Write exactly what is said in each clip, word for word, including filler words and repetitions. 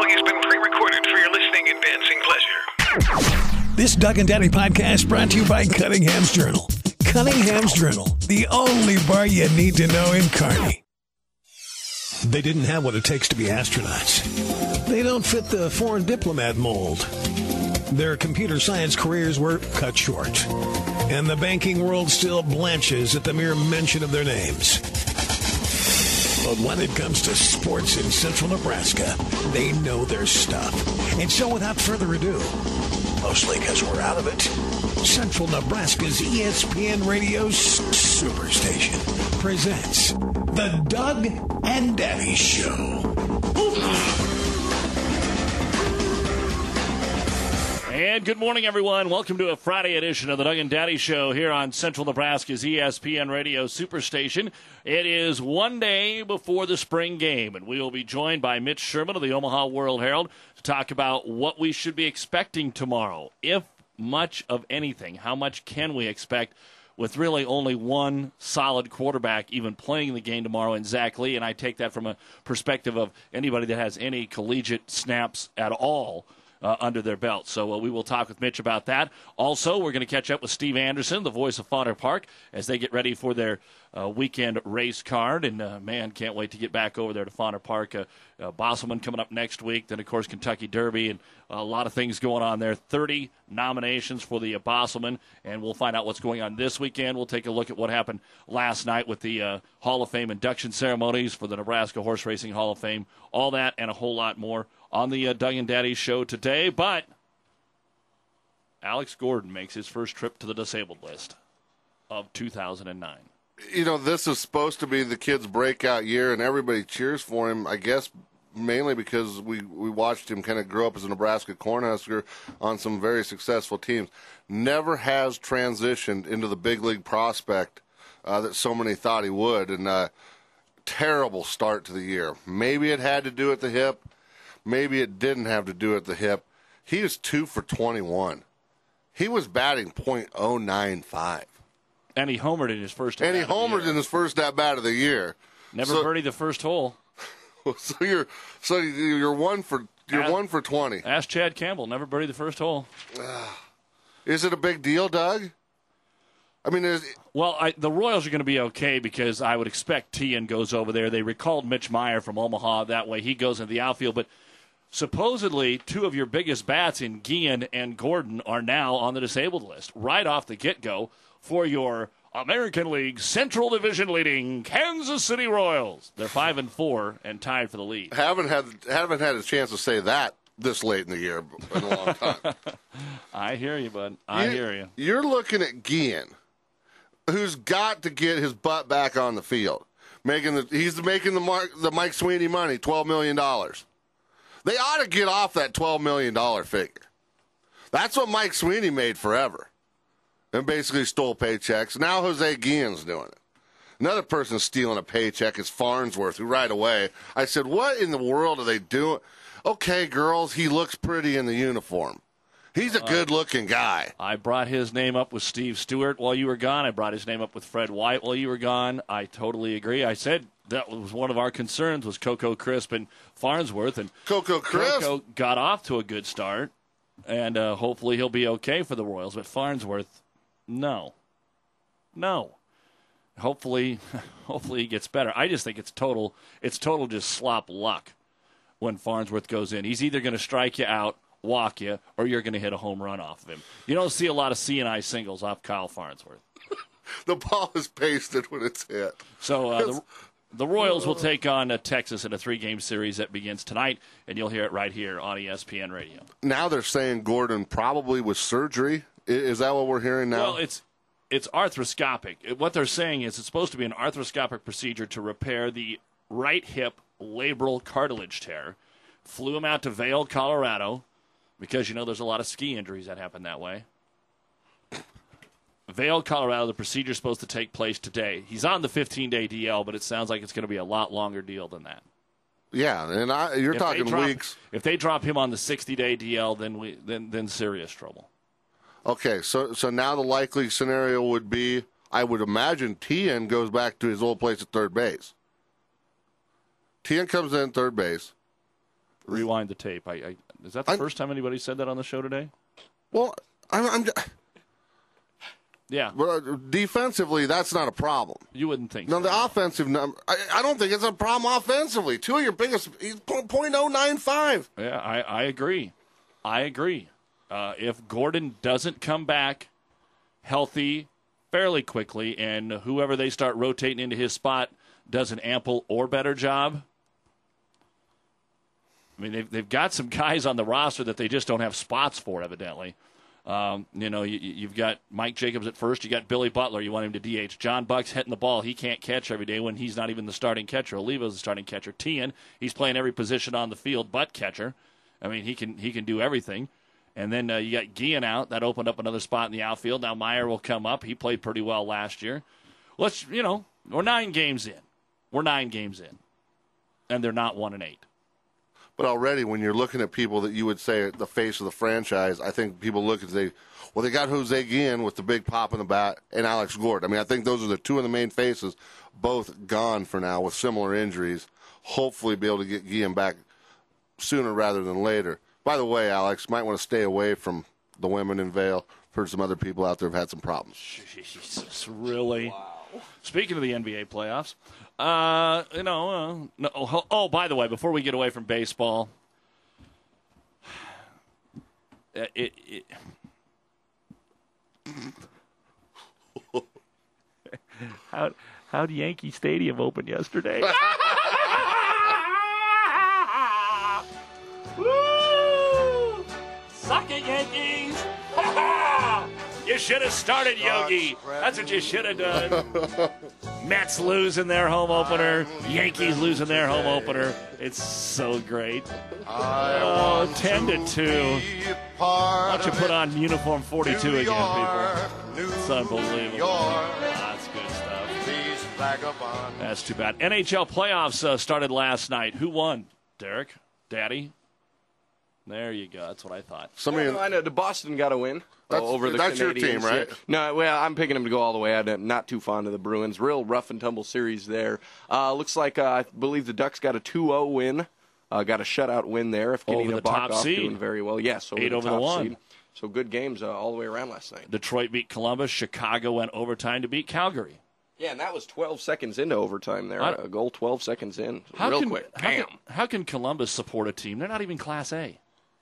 following has been pre-recorded for your listening and dancing pleasure. This Doug and Daddy podcast brought to you by Cunningham's Journal. Cunningham's Journal, the only bar you need to know in Kearney. They didn't have what it takes to be astronauts. They don't fit the foreign diplomat mold. Their computer science careers were cut short. And the banking world still blanches at the mere mention of their names. But when it comes to sports in central Nebraska, they know their stuff. And so without further ado, mostly because we're out of it, Central Nebraska's E S P N Radio Superstation presents The Doug and Daddy Show. And good morning, everyone. Welcome to a Friday edition of the Doug and Daddy Show here on Central Nebraska's E S P N Radio Superstation. It is one day before the spring game, and we will be joined by Mitch Sherman of the Omaha World Herald to talk about what we should be expecting tomorrow, if much of anything. How much can we expect with really only one solid quarterback even playing the game tomorrow in Zach Lee? And I take that from a perspective of anybody that has any collegiate snaps at all Uh, under their belt. So uh, we will talk with Mitch about that. Also, we're going to catch up with Steve Anderson, the voice of Fodder Park, as they get ready for their uh, weekend race card. And, uh, man, can't wait to get back over there to Fodder Park. Uh, uh, Bosselman coming up next week. Then, of course, Kentucky Derby and a lot of things going on there. thirty nominations for the uh, Bosselman, and we'll find out what's going on this weekend. We'll take a look at what happened last night with the uh, Hall of Fame induction ceremonies for the Nebraska Horse Racing Hall of Fame. All that and a whole lot more on the uh, Doug and Daddy Show today. But Alex Gordon makes his first trip to the disabled list of two thousand nine. You know, this is supposed to be the kid's breakout year, and everybody cheers for him, I guess, mainly because we, we watched him kind of grow up as a Nebraska Cornhusker on some very successful teams. Never has transitioned into the big league prospect uh, that so many thought he would, and uh, terrible start to the year. Maybe it had to do with the hip. Maybe it didn't have to do with the hip. He was two for twenty-one. He was batting point oh nine five. And he homered in his first at-bat. And he homered in his first at-bat of the year. Never so, birdied the first hole. So you're so you're one for you're ask, one for twenty. Ask Chad Campbell. Never birdied the first hole. Is it a big deal, Doug? I mean, is it... well, I, the Royals are going to be okay because I would expect Tian goes over there. They recalled Mitch Meyer from Omaha. That way he goes into the outfield. But supposedly two of your biggest bats in Guillen and Gordon are now on the disabled list right off the get-go for your American League Central Division leading Kansas City Royals. They're five and four and tied for the lead. Haven't had haven't had a chance to say that this late in the year in a long time. I hear you, bud. I you, hear you. You're looking at Guillen, who's got to get his butt back on the field. Making the he's making the Mark, the Mike Sweeney money, twelve million dollars. They ought to get off that twelve million dollars figure. That's what Mike Sweeney made forever. And basically stole paychecks. Now Jose Guillen's doing it. Another person stealing a paycheck is Farnsworth, who right away, I said, what in the world are they doing? Okay, girls, he looks pretty in the uniform. He's a good-looking guy. I brought his name up with Steve Stewart while you were gone. I brought his name up with Fred White while you were gone. I totally agree. I said that was one of our concerns was Coco Crisp and Farnsworth. And Coco Crisp Coco got off to a good start, and uh, hopefully he'll be okay for the Royals. But Farnsworth, no. No. Hopefully, hopefully he gets better. I just think it's total, it's total just slop luck when Farnsworth goes in. He's either going to strike you out, walk you, or you're going to hit a home run off of him. You don't see a lot of C and I singles off Kyle Farnsworth. The ball is pasted when it's hit. So uh, the, the Royals will take on uh, Texas in a three-game series that begins tonight, and you'll hear it right here on E S P N Radio. Now they're saying Gordon probably with surgery. Is that what we're hearing now? Well, it's it's arthroscopic. What they're saying is it's supposed to be an arthroscopic procedure to repair the right hip labral cartilage tear. Flew him out to Vail, Colorado, because, you know, there's a lot of ski injuries that happen that way. Vail, Colorado, the procedure is supposed to take place today. He's on the fifteen-day D L, but it sounds like it's going to be a lot longer deal than that. Yeah, and I, you're if talking drop, weeks. If they drop him on the sixty-day D L, then we then then serious trouble. Okay, so so now the likely scenario would be, I would imagine Tian goes back to his old place at third base. Tian comes in third base. Rewind the tape. I, I Is that the I, first time anybody said that on the show today? Well, I'm, I'm yeah. But uh, defensively, that's not a problem. You wouldn't think No, so. the offensive number, I, I don't think it's a problem offensively. Two of your biggest, he's point oh nine five. Yeah, I, I agree. I agree. Uh, if Gordon doesn't come back healthy fairly quickly and whoever they start rotating into his spot does an ample or better job, I mean, they've, they've got some guys on the roster that they just don't have spots for, evidently. Um, you know, you, you've got Mike Jacobs at first. You got Billy Butler. You want him to D H. John Buck's hitting the ball. He can't catch every day when he's not even the starting catcher. Oliva's the starting catcher. Tian, he's playing every position on the field but catcher. I mean, he can he can do everything. And then uh, you got Guillen out. That opened up another spot in the outfield. Now Meyer will come up. He played pretty well last year. Let's, you know, we're nine games in. We're nine games in. And they're not one and eight. But already, when you're looking at people that you would say are the face of the franchise, I think people look and say, well, they got Jose Guillen with the big pop in the bat and Alex Gordon. I mean, I think those are the two of the main faces, both gone for now with similar injuries. Hopefully be able to get Guillen back sooner rather than later. By the way, Alex, might want to stay away from the women in Vail. Heard some other people out there have had some problems. Jesus, really? Wow. Speaking of the N B A playoffs, uh, you know, uh, no, oh, oh, by the way, before we get away from baseball, it, it, it how how'd Yankee Stadium open yesterday? Woo! Suck it, Yankees! You should have started, Yogi. That's what you should have done. Mets losing their home opener. Yankees losing their home opener. It's so great. Oh, ten to two. Why don't you put on uniform forty-two again, people? It's unbelievable. That's good stuff. That's too bad. N H L playoffs uh, started last night. Who won, Derek? Daddy? There you go. That's what I thought. Somebody, no, I know. The Boston got a win uh, over the that's Canadiens. Your team, right? Yeah. No, well, I'm picking them to go all the way. I'm not too fond of the Bruins. Real rough and tumble series there. Uh, looks like uh, I believe the Ducks got a two oh win. Uh, got a shutout win there. If over the top seed, doing very well. Yes, over eight the over top the one. Seed. So good games uh, all the way around last night. Detroit beat Columbus. Chicago went overtime to beat Calgary. Yeah, and that was twelve seconds into overtime there. I, a goal twelve seconds in. How Real can, quick. How Bam. can, how can Columbus support a team? They're not even Class A.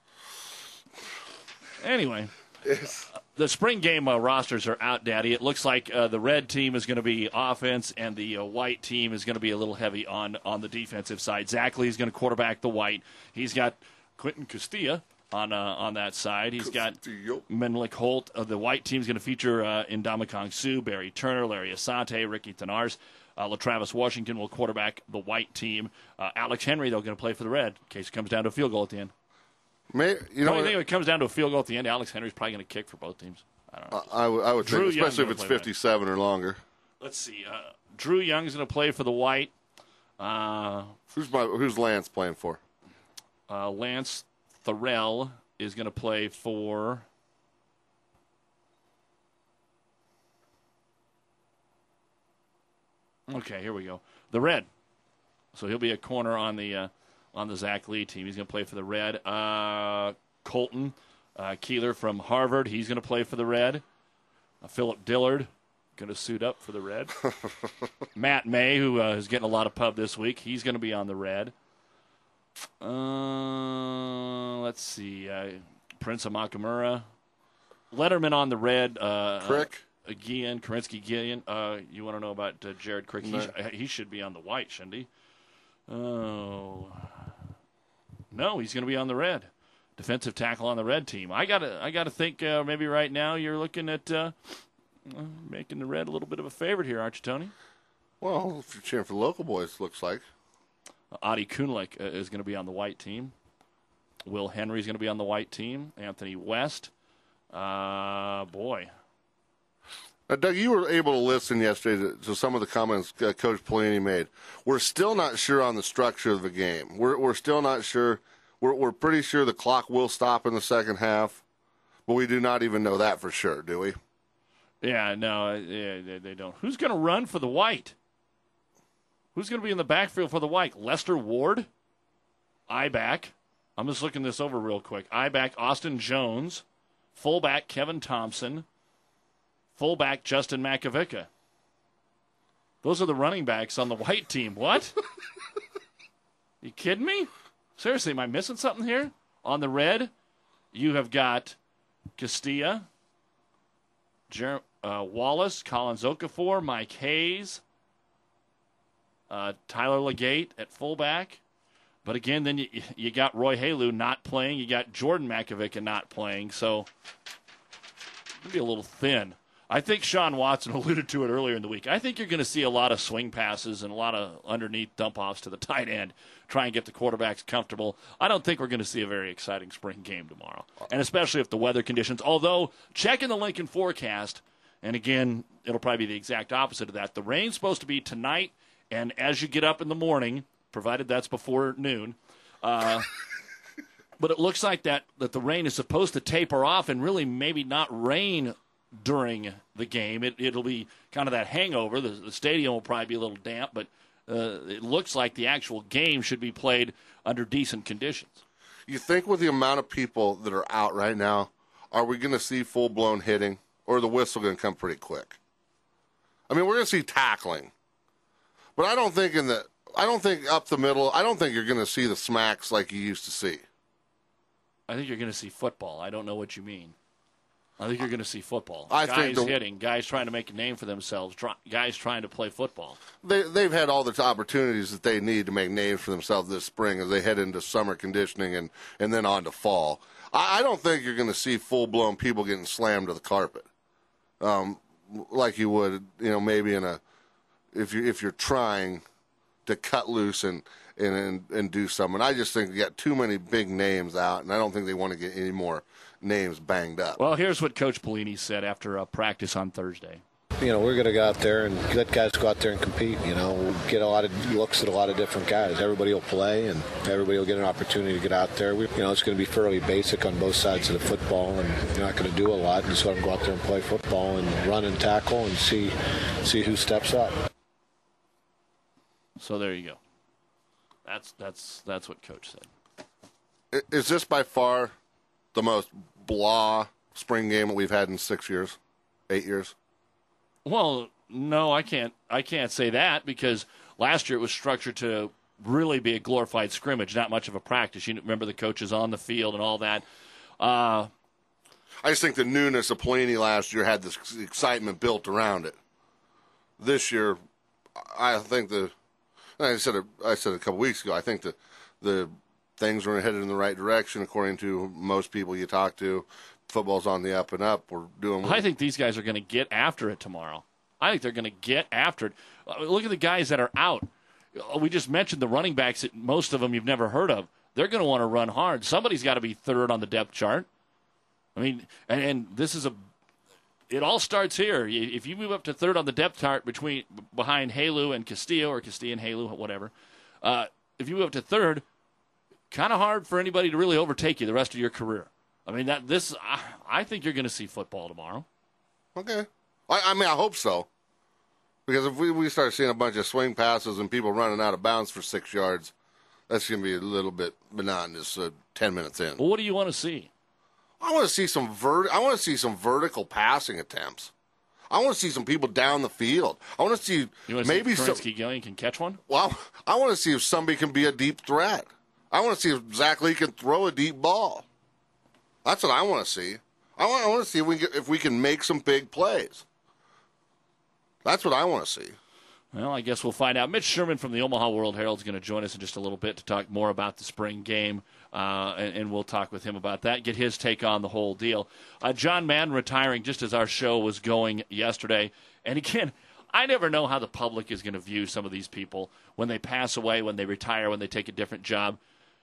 Anyway, yes. uh, the spring game uh, rosters are out, Daddy. It looks like uh, the red team is going to be offense, and the uh, white team is going to be a little heavy on, on the defensive side. Zach Lee is going to quarterback the white. He's got Quentin Castilla on uh, on that side. He's got Menlik Holt. Uh, the white team is going to feature uh, Ndamukong Suh, Barry Turner, Larry Asante, Ricky Tenars. Uh, LaTravis Washington will quarterback the white team. Uh, Alex Henry, they're going to play for the red in case it comes down to a field goal at the end. May, you know, I think if it comes down to a field goal at the end, Alex Henry's probably going to kick for both teams. I don't know. Uh, I, w- I would Drew think, especially Young's if it's fifty-seven or longer. Let's see. Uh, Drew Young's going to play for the white. Uh, who's my, who's Lance playing for? Uh, Lance Thorell is going to play for. Okay, here we go. The red. So he'll be a corner on the uh, on the Zach Lee team. He's going to play for the red. Uh, Colton uh, Keeler from Harvard. He's going to play for the red. Uh, Philip Dillard going to suit up for the red. Matt May, who uh, is getting a lot of pub this week, he's going to be on the red. Uh, let's see. Uh, Prince Amakamura. Letterman on the red. Uh, Crick. Uh, Guillen, Karinsky Guillen. Uh, you want to know about uh, Jared Crick? He, sh- he should be on the white, shouldn't he? Oh. No, he's going to be on the red. Defensive tackle on the red team. I got to I gotta think uh, maybe right now you're looking at uh, uh, making the red a little bit of a favorite here, aren't you, Tony? Well, if you're cheering for the local boys, looks like. Uh, Adi Kunlik uh, is going to be on the white team. Will Henry is going to be on the white team. Anthony West. Uh, boy. Now, Doug, you were able to listen yesterday to, to some of the comments uh, Coach Pelini made. We're still not sure on the structure of the game. We're we're still not sure. We're we're pretty sure the clock will stop in the second half, but we do not even know that for sure, do we? Yeah, no, uh, yeah, they, they don't. Who's going to run for the white? Who's going to be in the backfield for the white? Lester Ward, I back. I'm just looking this over real quick. I-back Austin Jones, fullback Kevin Thompson, fullback Justin Makovica. Those are the running backs on the white team. What? You kidding me? Seriously, am I missing something here? On the red, you have got Castilla, Jer- uh, Wallace, Collins Okafor, Mike Hayes, uh, Tyler Legate at fullback. But again, then you, you got Roy Halu not playing. You got Jordan Makovica not playing. So it'll be a little thin. I think Sean Watson alluded to it earlier in the week. I think you're going to see a lot of swing passes and a lot of underneath dump-offs to the tight end, try and get the quarterbacks comfortable. I don't think we're going to see a very exciting spring game tomorrow, and especially if the weather conditions, although checking the Lincoln forecast, and again, it'll probably be the exact opposite of that. The rain's supposed to be tonight, and as you get up in the morning, provided that's before noon, uh, but it looks like that, that the rain is supposed to taper off and really maybe not rain during the game. It, it'll be kind of that hangover. The, the stadium will probably be a little damp, but uh, it looks like the actual game should be played under decent conditions. You think with the amount of people that are out right now, are we going to see full-blown hitting, or is the whistle going to come pretty quick? I mean, we're going to see tackling, but I don't think in the I don't think up the middle. I don't think you're going to see the smacks like you used to see. I think you're going to see football. I don't know what you mean. I think you're going to see football. I guys think the, hitting, guys trying to make a name for themselves, try, guys trying to play football. They, they've had all the opportunities that they need to make names for themselves this spring as they head into summer conditioning and, and then on to fall. I, I don't think you're going to see full-blown people getting slammed to the carpet um, like you would, you know, maybe in a if you if you're trying to cut loose and and and, and do something. I just think you got too many big names out, and I don't think they want to get any more names banged up. Well, here's what Coach Pelini said after a practice on Thursday. You know, we're going to go out there and let guys go out there and compete. You know, we'll get a lot of looks at a lot of different guys. Everybody will play, and everybody will get an opportunity to get out there. We, you know, it's going to be fairly basic on both sides of the football, and you're not going to do a lot. Just let them go out there and play football and run and tackle and see see who steps up. So there you go. That's that's that's what Coach said. Is this by far the most blah spring game that we've had in six years, eight years? Well, no, I can't. I can't say that because last year it was structured to really be a glorified scrimmage, not much of a practice. You remember the coaches on the field and all that. Uh, I just think the newness of Pelini last year had this excitement built around it. This year, I think the. I said it, I said it a couple weeks ago. I think the the things are headed in the right direction according to most people you talk to. Football's on the up and up. We're doing. I think these guys are going to get after it tomorrow. I think they're going to get after it. Look at the guys that are out. We just mentioned the running backs. That most of them you've never heard of. They're going to want to run hard. Somebody's got to be third on the depth chart. I mean, and, and this is a. It all starts here. If you move up to third on the depth chart between behind Halu and Castillo, or Castillo and Halu, whatever, uh, if you move up to third, kind of hard for anybody to really overtake you the rest of your career. I mean, that this. I, I think you're going to see football tomorrow. Okay, I, I mean, I hope so, because if we, we start seeing a bunch of swing passes and people running out of bounds for six yards, that's going to be a little bit monotonous. Uh, Ten minutes in. Well, what do you want to see? I want to see some vert. I want to see some vertical passing attempts. I want to see some people down the field. I want to see you want to maybe see some. Gillian can catch one. Well, I want to see if somebody can be a deep threat. I want to see if Zach Lee can throw a deep ball. That's what I want to see. I want, I want to see if we, can, if we can make some big plays. That's what I want to see. Well, I guess we'll find out. Mitch Sherman from the Omaha World Herald is going to join us in just a little bit to talk more about the spring game, uh, and, and we'll talk with him about that, get his take on the whole deal. Uh, John Madden retiring just as our show was going yesterday. And again, I never know how the public is going to view some of these people when they pass away, when they retire, when they take a different job.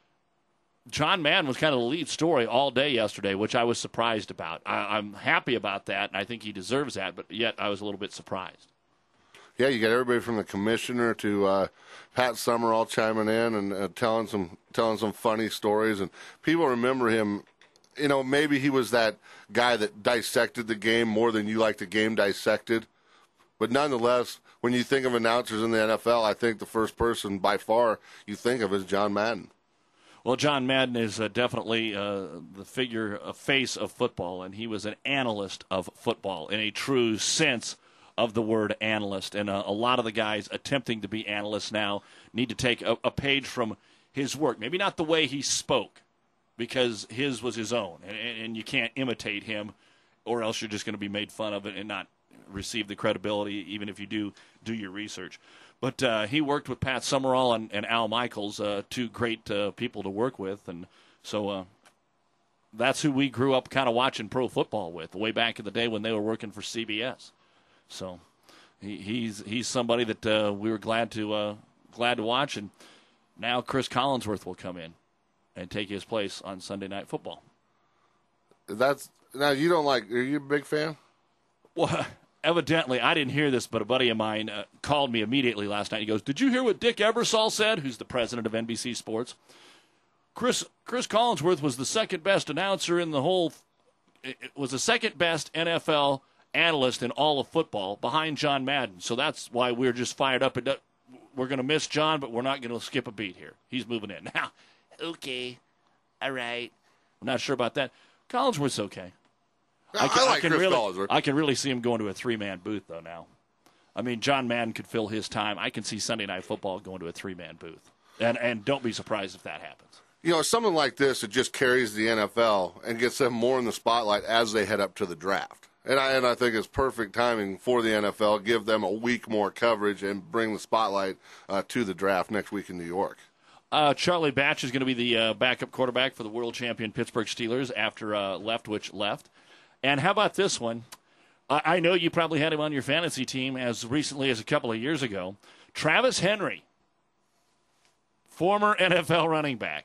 John Madden was kind of the lead story all day yesterday, which I was surprised about. I, I'm happy about that, and I think he deserves that, but yet I was a little bit surprised. Yeah, you got everybody from the commissioner to uh, Pat Summer all chiming in and uh, telling some telling some funny stories, and people remember him. You know, maybe he was that guy that dissected the game more than you like the game dissected, but nonetheless, when you think of announcers in the N F L, I think the first person by far you think of is John Madden. Well, John Madden is uh, definitely uh, the figure, a face of football, and he was an analyst of football in a true sense of the word analyst. And uh, a lot of the guys attempting to be analysts now need to take a, a page from his work. Maybe not the way he spoke, because his was his own, and, and you can't imitate him, or else you're just going to be made fun of it and not receive the credibility, even if you do do your research. But uh, he worked with Pat Summerall and, and Al Michaels, uh, two great uh, people to work with. And so uh, that's who we grew up kind of watching pro football with, way back in the day when they were working for C B S. So he, he's he's somebody that uh, we were glad to uh, glad to watch. And now Chris Collinsworth will come in and take his place on Sunday Night Football. That's now you don't like. Are you a big fan? Well, evidently, I didn't hear this, but a buddy of mine uh, called me immediately last night. He goes, "Did you hear what Dick Ebersol said?" Who's the president of N B C Sports? Chris Chris Collinsworth was the second best announcer in the whole. It was the second best N F L analyst in all of football, behind John Madden. So that's why we're just fired up. We're going to miss John, but we're not going to skip a beat here. He's moving in now. Okay, all right. I'm not sure about that. Collinsworth's okay. I, can, I like I can Chris really, Collinsworth. I can really see him going to a three-man booth, though, now. I mean, John Madden could fill his time. I can see Sunday Night Football going to a three-man booth. And and don't be surprised if that happens. You know, someone like this, it just carries the N F L and gets them more in the spotlight as they head up to the draft. And I, and I think it's perfect timing for the N F L, give them a week more coverage and bring the spotlight uh, to the draft next week in New York. Uh, Charlie Batch is going to be the uh, backup quarterback for the world champion Pittsburgh Steelers after uh, Leftwich left. And how about this one? I, I know you probably had him on your fantasy team as recently as a couple of years ago. Travis Henry, former N F L running back.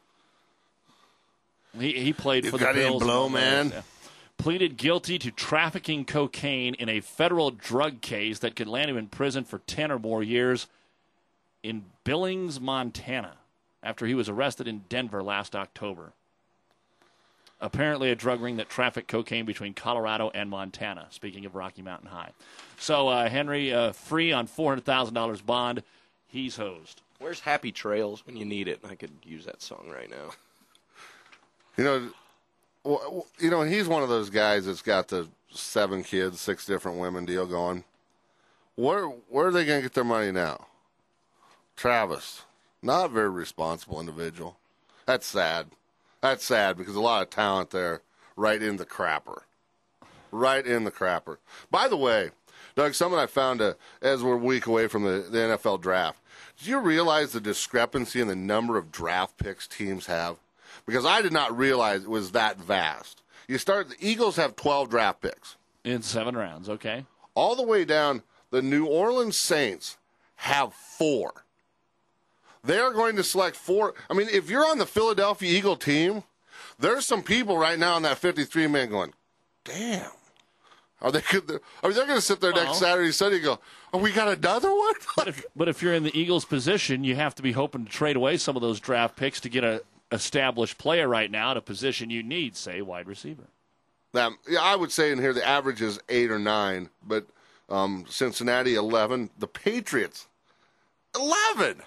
He he played you for the got Bills. Any blow, man? Yeah. Pleaded guilty to trafficking cocaine in a federal drug case that could land him in prison for ten or more years in Billings, Montana, after he was arrested in Denver last October. Apparently a drug ring that trafficked cocaine between Colorado and Montana, speaking of Rocky Mountain High. So uh, Henry, uh, free on four hundred thousand dollars bond. He's hosed. Where's Happy Trails when you need it? I could use that song right now. You know, well, you know, he's one of those guys that's got the seven kids, six different women deal going. Where where are they going to get their money now? Travis, not a very responsible individual. That's sad. That's sad because a lot of talent there, right in the crapper. Right in the crapper. By the way, Doug, something I found uh, as we're a week away from the, the N F L draft. Did you realize the discrepancy in the number of draft picks teams have? Because I did not realize it was that vast. You start, the Eagles have twelve draft picks. In seven rounds, okay. All the way down, the New Orleans Saints have four. They are going to select four. I mean, if you're on the Philadelphia Eagle team, there's some people right now in that fifty-three man going, damn. Are they? I mean, they're going to sit there well, next Saturday, Sunday, and go, "Oh, we got another one." but, if, but if you're in the Eagles' position, you have to be hoping to trade away some of those draft picks to get a established player right now at a position you need, say wide receiver. That, yeah, I would say in here the average is eight or nine, but um, Cincinnati eleven, the Patriots eleven.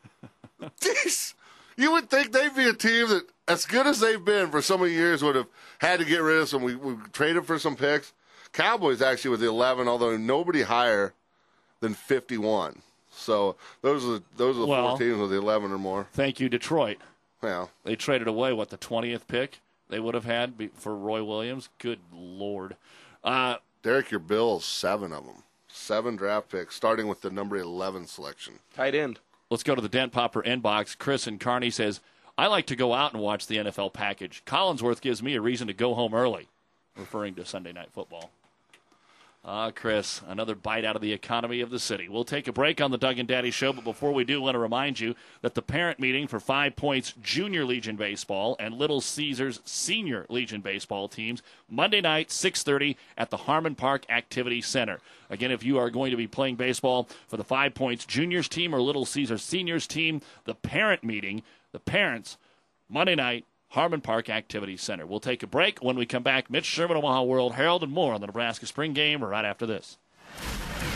Jeez, you would think they'd be a team that, as good as they've been for so many years, would have had to get rid of some. We, we traded for some picks. Cowboys actually with the eleven, although nobody higher than fifty-one. So those are those are the well, four teams with the eleven or more. Thank you, Detroit. Yeah, they traded away what the twentieth pick they would have had for Roy Williams. Good Lord, uh, Derek, your Bills, seven of them, seven draft picks, starting with the number eleven selection. Tight end. Let's go to the Dent Popper inbox. Chris in Kearney says, I like to go out and watch the N F L package. Collinsworth gives me a reason to go home early, referring to Sunday Night Football. Ah, uh, Chris, another bite out of the economy of the city. We'll take a break on the Doug and Daddy Show, but before we do, I want to remind you that the parent meeting for Five Points Junior Legion Baseball and Little Caesars Senior Legion Baseball teams, Monday night, six thirty at the Harmon Park Activity Center. Again, if you are going to be playing baseball for the Five Points Juniors team or Little Caesars Seniors team, the parent meeting, the parents, Monday night, Harmon Park Activity Center. We'll take a break. When we come back, Mitch Sherman, Omaha World Herald, and more on the Nebraska Spring Game right after this.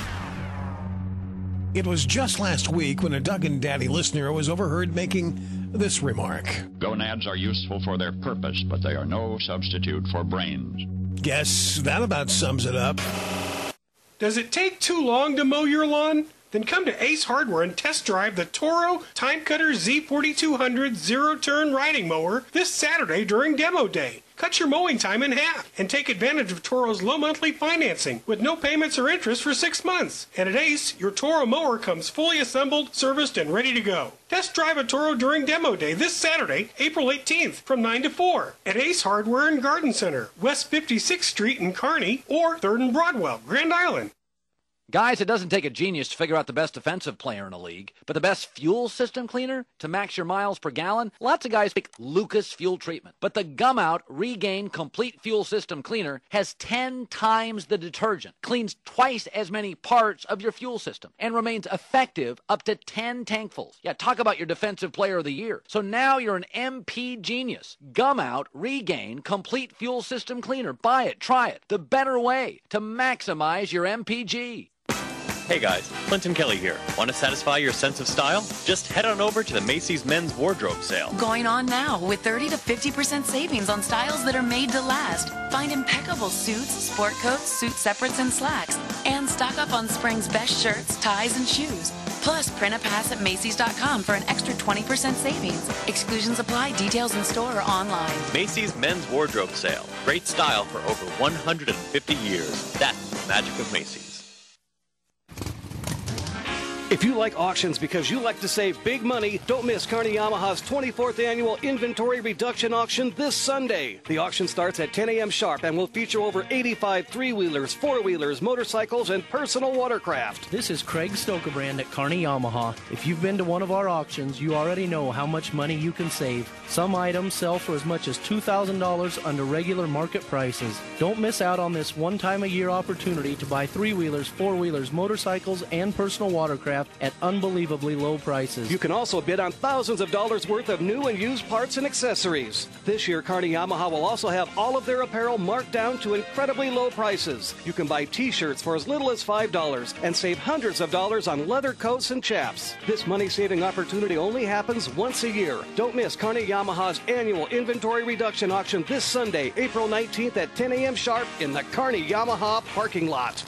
It was just last week when a Doug and Daddy listener was overheard making this remark. Gonads are useful for their purpose, but they are no substitute for brains. Guess that about sums it up. Does it take too long to mow your lawn? Then come to Ace Hardware and test drive the Toro Time Cutter Z forty-two hundred zero-turn riding mower this Saturday during demo day. Cut your mowing time in half and take advantage of Toro's low monthly financing with no payments or interest for six months. And at Ace, your Toro mower comes fully assembled, serviced, and ready to go. Test drive a Toro during demo day this Saturday, April eighteenth from nine to four at Ace Hardware and Garden Center, West fifty-sixth Street in Kearney or third and Broadwell, Grand Island. Guys, it doesn't take a genius to figure out the best defensive player in a league, but the best fuel system cleaner to max your miles per gallon? Lots of guys pick Lucas Fuel Treatment, but the Gumout Regain Complete Fuel System Cleaner has ten times the detergent, cleans twice as many parts of your fuel system, and remains effective up to ten tankfuls. Yeah, talk about your defensive player of the year. So now you're an M P genius. Gumout Regain Complete Fuel System Cleaner. Buy it, try it. The better way to maximize your M P G. Hey guys, Clinton Kelly here. Want to satisfy your sense of style? Just head on over to the Macy's Men's Wardrobe Sale. Going on now with thirty to fifty percent savings on styles that are made to last. Find impeccable suits, sport coats, suit separates, and slacks. And stock up on spring's best shirts, ties, and shoes. Plus, print a pass at Macy's dot com for an extra twenty percent savings. Exclusions apply. Details in store or online. Macy's Men's Wardrobe Sale. Great style for over one hundred fifty years. That's the magic of Macy's. If you like auctions because you like to save big money, don't miss Kearney Yamaha's twenty-fourth Annual Inventory Reduction Auction this Sunday. The auction starts at ten a.m. sharp and will feature over eighty-five three-wheelers, four-wheelers, motorcycles, and personal watercraft. This is Craig Stokebrand at Kearney Yamaha. If you've been to one of our auctions, you already know how much money you can save. Some items sell for as much as two thousand dollars under regular market prices. Don't miss out on this one-time-a-year opportunity to buy three-wheelers, four-wheelers, motorcycles, and personal watercraft at unbelievably low prices. You can also bid on thousands of dollars worth of new and used parts and accessories. This year, Kearney Yamaha will also have all of their apparel marked down to incredibly low prices. You can buy t-shirts for as little as five dollars and save hundreds of dollars on leather coats and chaps. This money-saving opportunity only happens once a year. Don't miss Kearney Yamaha's annual inventory reduction auction this Sunday, April nineteenth at ten a.m. sharp in the Kearney Yamaha parking lot.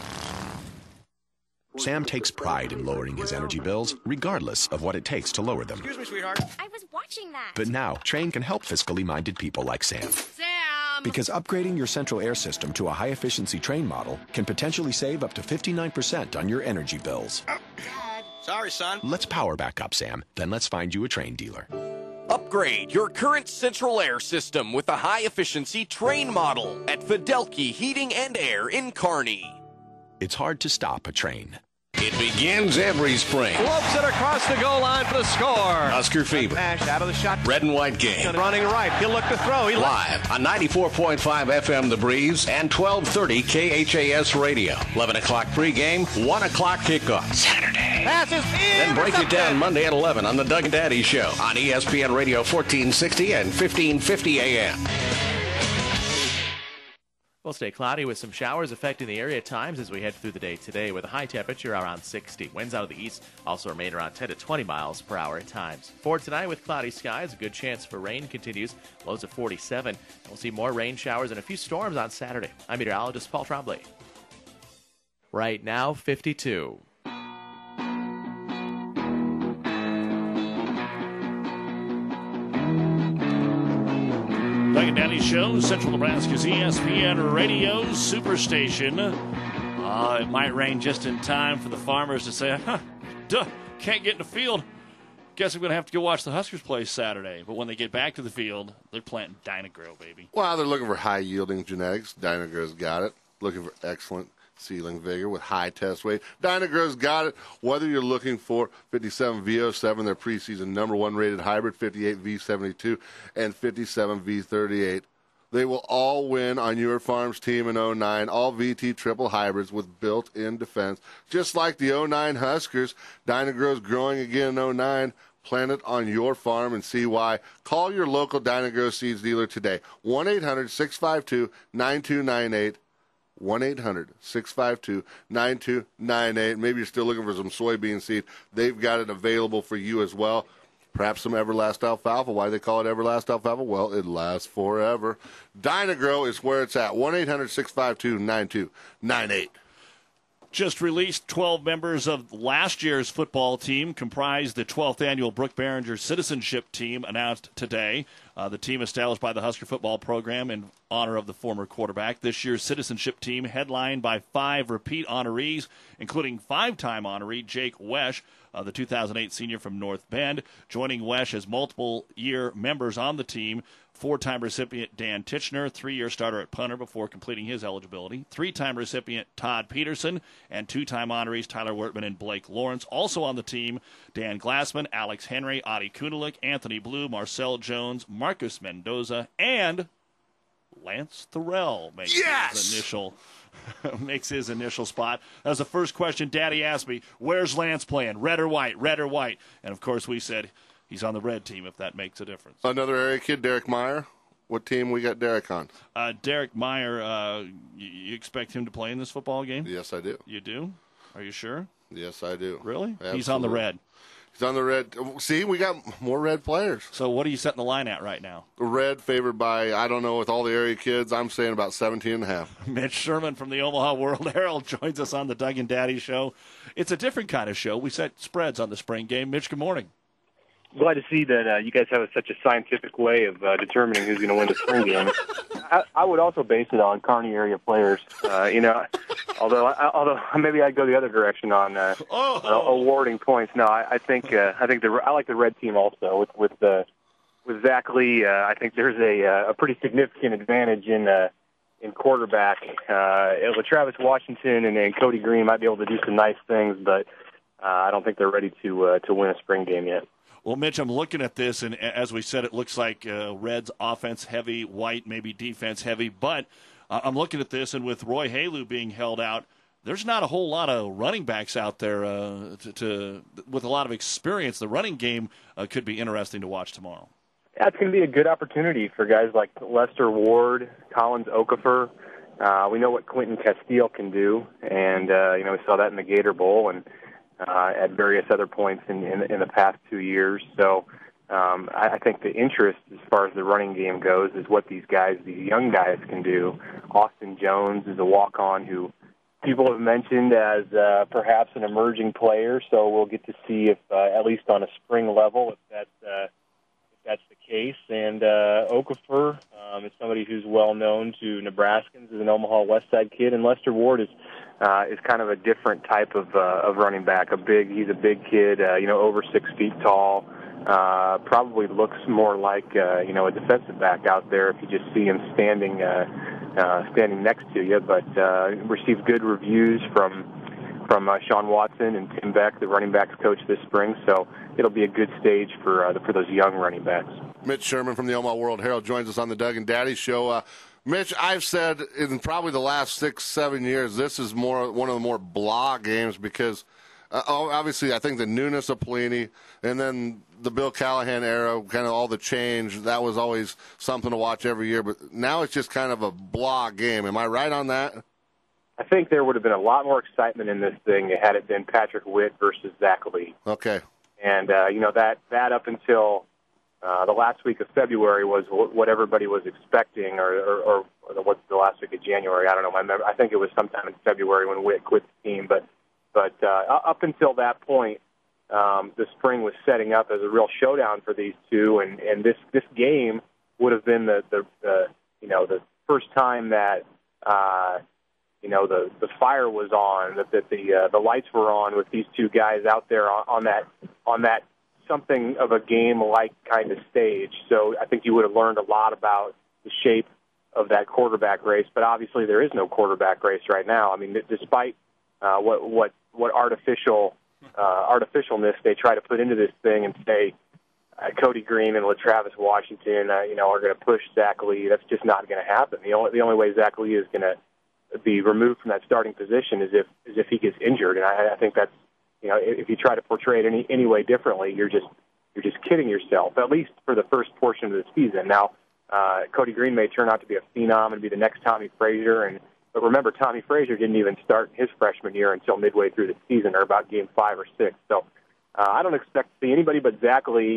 Sam takes pride in lowering his energy bills, regardless of what it takes to lower them. Excuse me, sweetheart. I was watching that. But now, Trane can help fiscally minded people like Sam. Sam! Because upgrading your central air system to a high-efficiency Trane model can potentially save up to fifty-nine percent on your energy bills. Oh, sorry, son. Let's power back up, Sam. Then let's find you a Trane dealer. Upgrade your current central air system with a high-efficiency Trane model at Fidelki Heating and Air in Kearney. It's hard to stop a Trane. It begins every spring. Lopes it across the goal line for the score. Husker Fever. Nash out of the shot. Red and white game. Running right. He'll look to throw. He Live on ninety-four point five F M The Breeze and twelve thirty K H A S Radio. eleven o'clock pregame, one o'clock kickoff. Saturday. Pass is Then break it down Monday at eleven on the Doug and Daddy Show on E S P N Radio fourteen sixty and fifteen fifty A M. We'll stay cloudy with some showers affecting the area at times as we head through the day today with a high temperature around sixty. Winds out of the east also remain around ten to twenty miles per hour at times. For tonight with cloudy skies, a good chance for rain continues. Lows of forty-seven. We'll see more rain showers and a few storms on Saturday. I'm meteorologist Paul Trombley. Right now, fifty-two. Doug and Daddy Show, Central Nebraska's E S P N Radio Superstation. Uh, it might rain just in time for the farmers to say, huh, duh, can't get in the field. Guess I'm going to have to go watch the Huskers play Saturday. But when they get back to the field, they're planting Dyna-Gro, baby. Well, they're looking for high-yielding genetics. Dyna-Gro's got it. Looking for excellent seedling vigor with high test weight. Dyna-Gro's got it. Whether you're looking for fifty-seven V oh seven, their preseason number one rated hybrid, fifty-eight V seventy-two, and fifty-seven V thirty-eight, they will all win on your farm's team in oh nine. All V T triple hybrids with built-in defense. Just like the oh nine Huskers, Dyna-Gro's growing again in oh nine. Plant it on your farm and see why. Call your local Dyna-Gro seeds dealer today. one eight hundred six five two nine two nine eight. one eight hundred six five two nine two nine eight. Maybe you're still looking for some soybean seed. They've got it available for you as well. Perhaps some Everlast alfalfa. Why they call it Everlast alfalfa? Well, it lasts forever. Dyna-Gro is where it's at. one eight hundred six five two nine two nine eight. Just released twelve members of last year's football team, comprised the twelfth annual Brooke Behringer Citizenship Team, announced today. Uh, the team established by the Husker football program in honor of the former quarterback. This year's Citizenship Team headlined by five repeat honorees, including five-time honoree Jake Wesh, uh, the two thousand eight senior from North Bend. Joining Wesh as multiple-year members on the team, four-time recipient Dan Titchener, three-year starter at punter before completing his eligibility. Three-time recipient Todd Peterson, and two-time honorees Tyler Wertman and Blake Lawrence. Also on the team, Dan Glassman, Alex Henry, Adi Kunelik, Anthony Blue, Marcel Jones, Marcus Mendoza, and Lance Thorell makes yes! his initial makes his initial spot. That was the first question Daddy asked me, where's Lance playing, red or white, red or white? And, of course, we said he's on the red team if that makes a difference. Another area kid, Derek Meyer. What team we got Derek on? Uh, Derek Meyer, uh, you, you expect him to play in this football game? Yes, I do. You do? Are you sure? Yes, I do. Really? Absolutely. He's on the red. He's on the red. See, we got more red players. So what are you setting the line at right now? Red favored by, I don't know, with all the area kids, I'm saying about seventeen and a half. Mitch Sherman from the Omaha World Herald joins us on the Doug and Daddy Show. It's a different kind of show. We set spreads on the spring game. Mitch, good morning. Glad to see that uh, you guys have a, such a scientific way of uh, determining who's going to win the spring game. I, I would also base it on Kearney area players. Uh, you know, although I, although maybe I'd go the other direction on uh, oh. uh, awarding points. No, I, I think uh, I think the I like the red team also with with uh, with Zach Lee. Uh, I think there's a uh, a pretty significant advantage in uh, in quarterback. Uh, Travis Washington and, and Cody Green might be able to do some nice things, but uh, I don't think they're ready to uh, to win a spring game yet. Well, Mitch, I'm looking at this, and as we said, it looks like uh, Reds offense heavy, White maybe defense heavy. But uh, I'm looking at this, and with Roy Halu being held out, there's not a whole lot of running backs out there uh, to, to with a lot of experience. The running game uh, could be interesting to watch tomorrow. Yeah, it's going to be a good opportunity for guys like Lester Ward, Collins Okafor. Uh, we know what Quentin Castile can do, and uh, you know we saw that in the Gator Bowl, and Uh, at various other points in, in, in the past two years. So um, I, I think the interest as far as the running game goes is what these guys, these young guys can do. Austin Jones is a walk-on who people have mentioned as uh, perhaps an emerging player, so we'll get to see if, uh, at least on a spring level, if that's, uh, if that's the case. And uh, Okafor um, is somebody who's well-known to Nebraskans as an Omaha West Side kid, and Lester Ward is Uh, is kind of a different type of uh, of running back. A big, he's a big kid, uh, you know, over six feet tall. Uh, probably looks more like uh, you know a defensive back out there if you just see him standing uh, uh, standing next to you. But uh, received good reviews from from uh, Sean Watson and Tim Beck, the running backs coach this spring. So it'll be a good stage for uh, for those young running backs. Mitch Sherman from the Omaha World Herald joins us on the Doug and Daddy Show. Uh, Mitch, I've said in probably the last six, seven years, this is more one of the more blah games because uh, obviously I think the newness of Pelini and then the Bill Callahan era, kind of all the change, that was always something to watch every year. But now it's just kind of a blah game. Am I right on that? I think there would have been a lot more excitement in this thing had it been Patrick Witt versus Zach Lee. Okay. And, uh, you know, that, that up until Uh, the last week of February was what everybody was expecting, or, or, or the, what's the last week of January? I don't know. My mem- I think it was sometime in February when Witt quit the team. But but uh, up until that point, um, the spring was setting up as a real showdown for these two, and, and this this game would have been the, the, the you know the first time that uh, you know the, the fire was on, that, that the uh, the lights were on with these two guys out there on, on that on that. something of a game-like kind of stage. So I think you would have learned a lot about the shape of that quarterback race, but obviously there is no quarterback race right now. I mean, despite uh, what what what artificial uh, artificialness they try to put into this thing and say uh, Cody Green and LaTravis Washington, uh, you know, are going to push Zach Lee. That's just not going to happen. The only the only way Zach Lee is going to be removed from that starting position is if is if he gets injured, and I, I think that's. You know, if you try to portray it any any way differently, you're just you're just kidding yourself. At least for the first portion of the season. Now, uh, Cody Green may turn out to be a phenom and be the next Tommy Frazier, and but remember, Tommy Frazier didn't even start his freshman year until midway through the season, or about game five or six. So, uh, I don't expect to see anybody but Zach Lee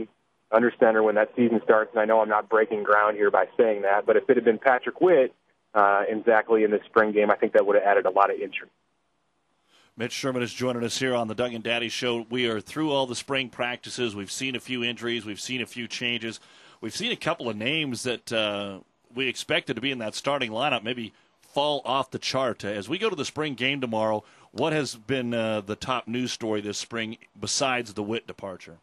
under center when that season starts, and I know I'm not breaking ground here by saying that, but if it had been Patrick Witt uh, and Zach Lee in this spring game, I think that would have added a lot of interest. Mitch Sherman is joining us here on the Doug and Daddy Show. We are through all the spring practices. We've seen a few injuries. We've seen a few changes. We've seen a couple of names that uh, we expected to be in that starting lineup maybe fall off the chart. As we go to the spring game tomorrow, what has been uh, the top news story this spring besides the Witt departure?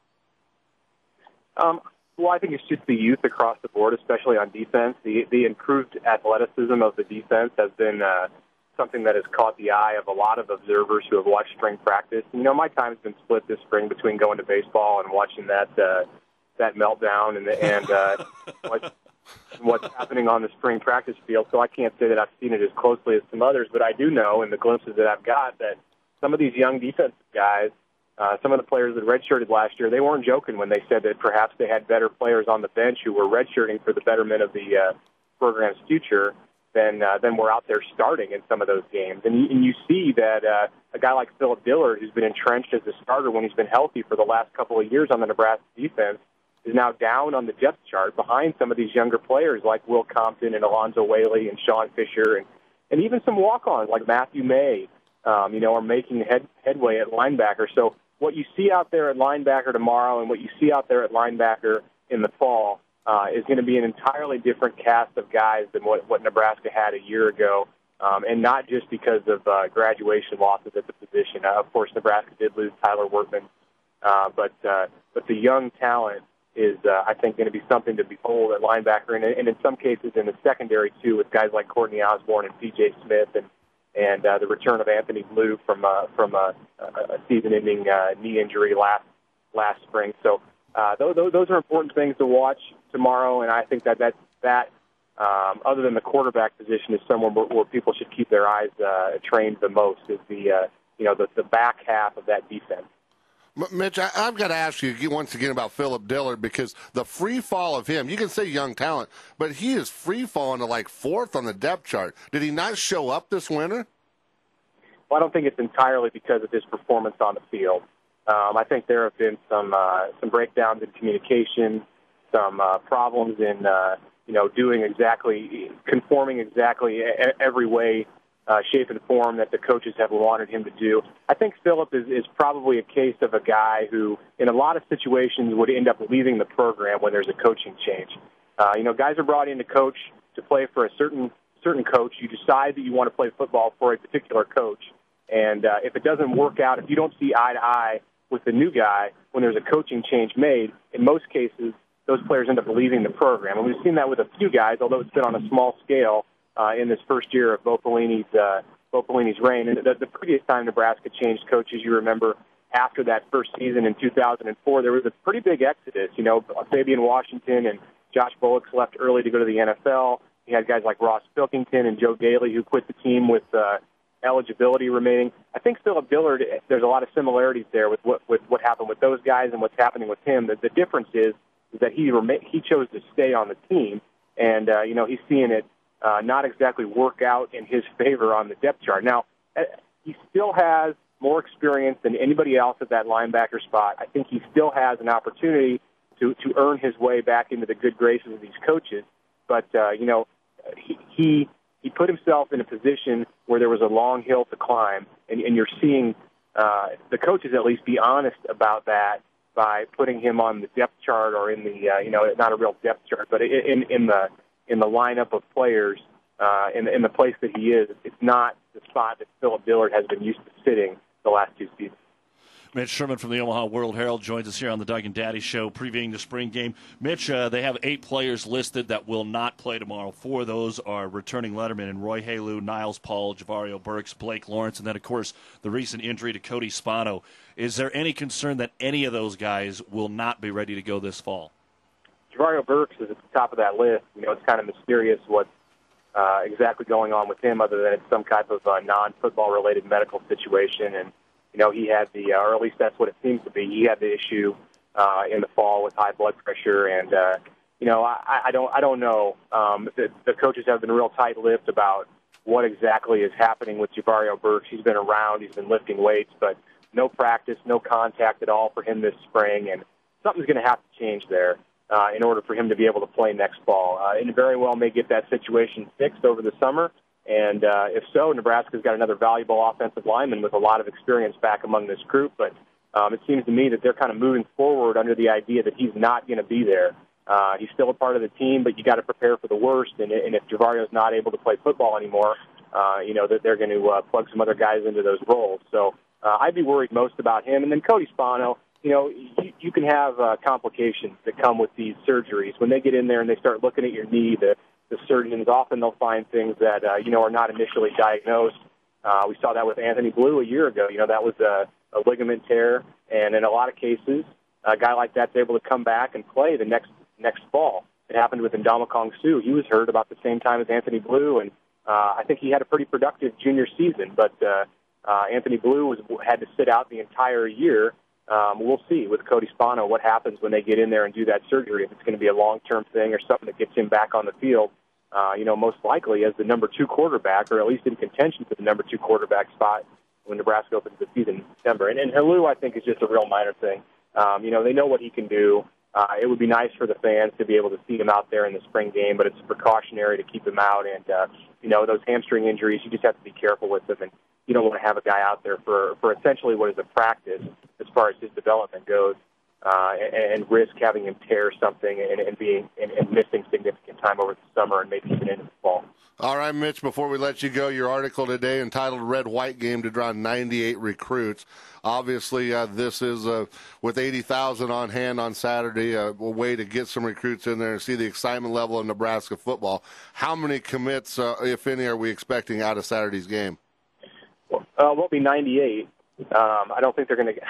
Um, well, I think it's just the youth across the board, especially on defense. The the improved athleticism of the defense has been uh, something that has caught the eye of a lot of observers who have watched spring practice. You know, my time has been split this spring between going to baseball and watching that uh, that meltdown and and uh, what, what's happening on the spring practice field. So I can't say that I've seen it as closely as some others, but I do know in the glimpses that I've got that some of these young defensive guys, uh, some of the players that redshirted last year, they weren't joking when they said that perhaps they had better players on the bench who were redshirting for the betterment of the uh, program's future than uh, than were out there starting in some of those games. And you, and you see that uh, a guy like Philip Dillard, who's been entrenched as a starter when he's been healthy for the last couple of years on the Nebraska defense, is now down on the depth chart behind some of these younger players like Will Compton and Alonzo Whaley and Sean Fisher, and, and even some walk-ons like Matthew May, um, you know, are making head, headway at linebacker. So what you see out there at linebacker tomorrow and what you see out there at linebacker in the fall uh, is going to be an entirely different cast of guys than what, what Nebraska had a year ago, um, and not just because of uh, graduation losses at the position. Uh, of course, Nebraska did lose Tyler Workman, uh, but uh, but the young talent is, uh, I think, going to be something to behold at linebacker, and, and in some cases in the secondary, too, with guys like Courtney Osborne and P J Smith, and and uh, the return of Anthony Blue from uh, from a, a season-ending uh, knee injury last last spring. So uh, those, those are important things to watch tomorrow, and I think that that, that um, other than the quarterback position, is somewhere where, where people should keep their eyes uh, trained the most, is the, uh, you know, the, the back half of that defense. Mitch, I, I've got to ask you once again about Philip Dillard, because the free fall of him, you can say young talent, but he is free falling to like fourth on the depth chart. Did he not show up this winter? Well, I don't think it's entirely because of his performance on the field. Um, I think there have been some uh, some breakdowns in communication, some uh, problems in uh, you know doing exactly, conforming exactly every way, Uh, shape and form that the coaches have wanted him to do. I think Philip is, is probably a case of a guy who, in a lot of situations, would end up leaving the program when there's a coaching change. Uh, you know, guys are brought in to coach to play for a certain certain coach. You decide that you want to play football for a particular coach, and uh, if it doesn't work out, if you don't see eye to eye with the new guy when there's a coaching change made, in most cases, those players end up leaving the program. And we've seen that with a few guys, although it's been on a small scale, Uh, in this first year of Bo Pelini's, uh, Bo Pelini's reign. And the, the previous time Nebraska changed coaches, you remember, after that first season in two thousand four, there was a pretty big exodus. You know, Fabian Washington and Josh Bullock left early to go to the N F L. You had guys like Ross Pilkington and Joe Daly who quit the team with uh, eligibility remaining. I think Philip Dillard, there's a lot of similarities there with what, with what happened with those guys and what's happening with him. The, the difference is, is that he, rema- he chose to stay on the team, and, uh, you know, he's seeing it Uh, not exactly work out in his favor on the depth chart. Now, he still has more experience than anybody else at that linebacker spot. I think he still has an opportunity to, to earn his way back into the good graces of these coaches. But, uh, you know, he, he he put himself in a position where there was a long hill to climb, and, and you're seeing uh, the coaches at least be honest about that by putting him on the depth chart or in the, uh, you know, not a real depth chart, but in, in the in the lineup of players, uh, in, in the place that he is. It's not the spot that Philip Dillard has been used to sitting the last two seasons. Mitch Sherman from the Omaha World Herald joins us here on the Doug and Daddy Show, previewing the spring game. Mitch, uh, they have eight players listed that will not play tomorrow. Four of those are returning lettermen in Roy Halou, Niles Paul, Javario Burks, Blake Lawrence, and then, of course, the recent injury to Cody Spano. Is there any concern that any of those guys will not be ready to go this fall? Javario Burks is at the top of that list. You know, it's kind of mysterious what's uh, exactly going on with him, other than it's some type of uh, non-football related medical situation. And, you know, he had the, uh, or at least that's what it seems to be, he had the issue uh, in the fall with high blood pressure. And, uh, you know, I, I don't I don't know. Um, the, the coaches have been real tight-lipped about what exactly is happening with Javario Burks. He's been around, he's been lifting weights, but no practice, no contact at all for him this spring. And something's going to have to change there uh, in order for him to be able to play next fall. Uh, and very well may get that situation fixed over the summer. And uh, if so, Nebraska's got another valuable offensive lineman with a lot of experience back among this group. But um, it seems to me that they're kind of moving forward under the idea that he's not going to be there. Uh, he's still a part of the team, but you got to prepare for the worst. And, and if Javario's not able to play football anymore, uh, you know that they're going to uh, plug some other guys into those roles. So uh, I'd be worried most about him. And then Cody Spano, you know, you, you can have uh, complications that come with these surgeries. When they get in there and they start looking at your knee, the The surgeons, often they'll find things that, uh, you know, are not initially diagnosed. Uh, we saw that with Anthony Blue a year ago. You know, that was a, a ligament tear. And in a lot of cases, a guy like that's able to come back and play the next next fall. It happened with Ndamukong Suh. He was hurt about the same time as Anthony Blue, and uh, I think he had a pretty productive junior season. But uh, uh, Anthony Blue was, had to sit out the entire year. Um, we'll see with Cody Spano what happens when they get in there and do that surgery, if it's going to be a long-term thing or something that gets him back on the field. Uh, you know, most likely as the number two quarterback, or at least in contention for the number two quarterback spot when Nebraska opens the season in December. And, and Halou, I think, is just a real minor thing. Um, you know, they know what he can do. Uh, it would be nice for the fans to be able to see him out there in the spring game, but it's precautionary to keep him out. And, uh, you know, those hamstring injuries, you just have to be careful with them. And you don't want to have a guy out there for, for essentially what is a practice as far as his development goes. Uh, and, and risk having him tear something and, and being and, and missing significant time over the summer and maybe even into the fall. All right, Mitch, before we let you go, your article today entitled Red-White Game to Draw ninety-eight Recruits. Obviously, uh, this is, uh, with eighty thousand on hand on Saturday, uh, a way to get some recruits in there and see the excitement level of Nebraska football. How many commits, uh, if any, are we expecting out of Saturday's game? Well, uh, won't be ninety-eight. Um, I don't think they're going to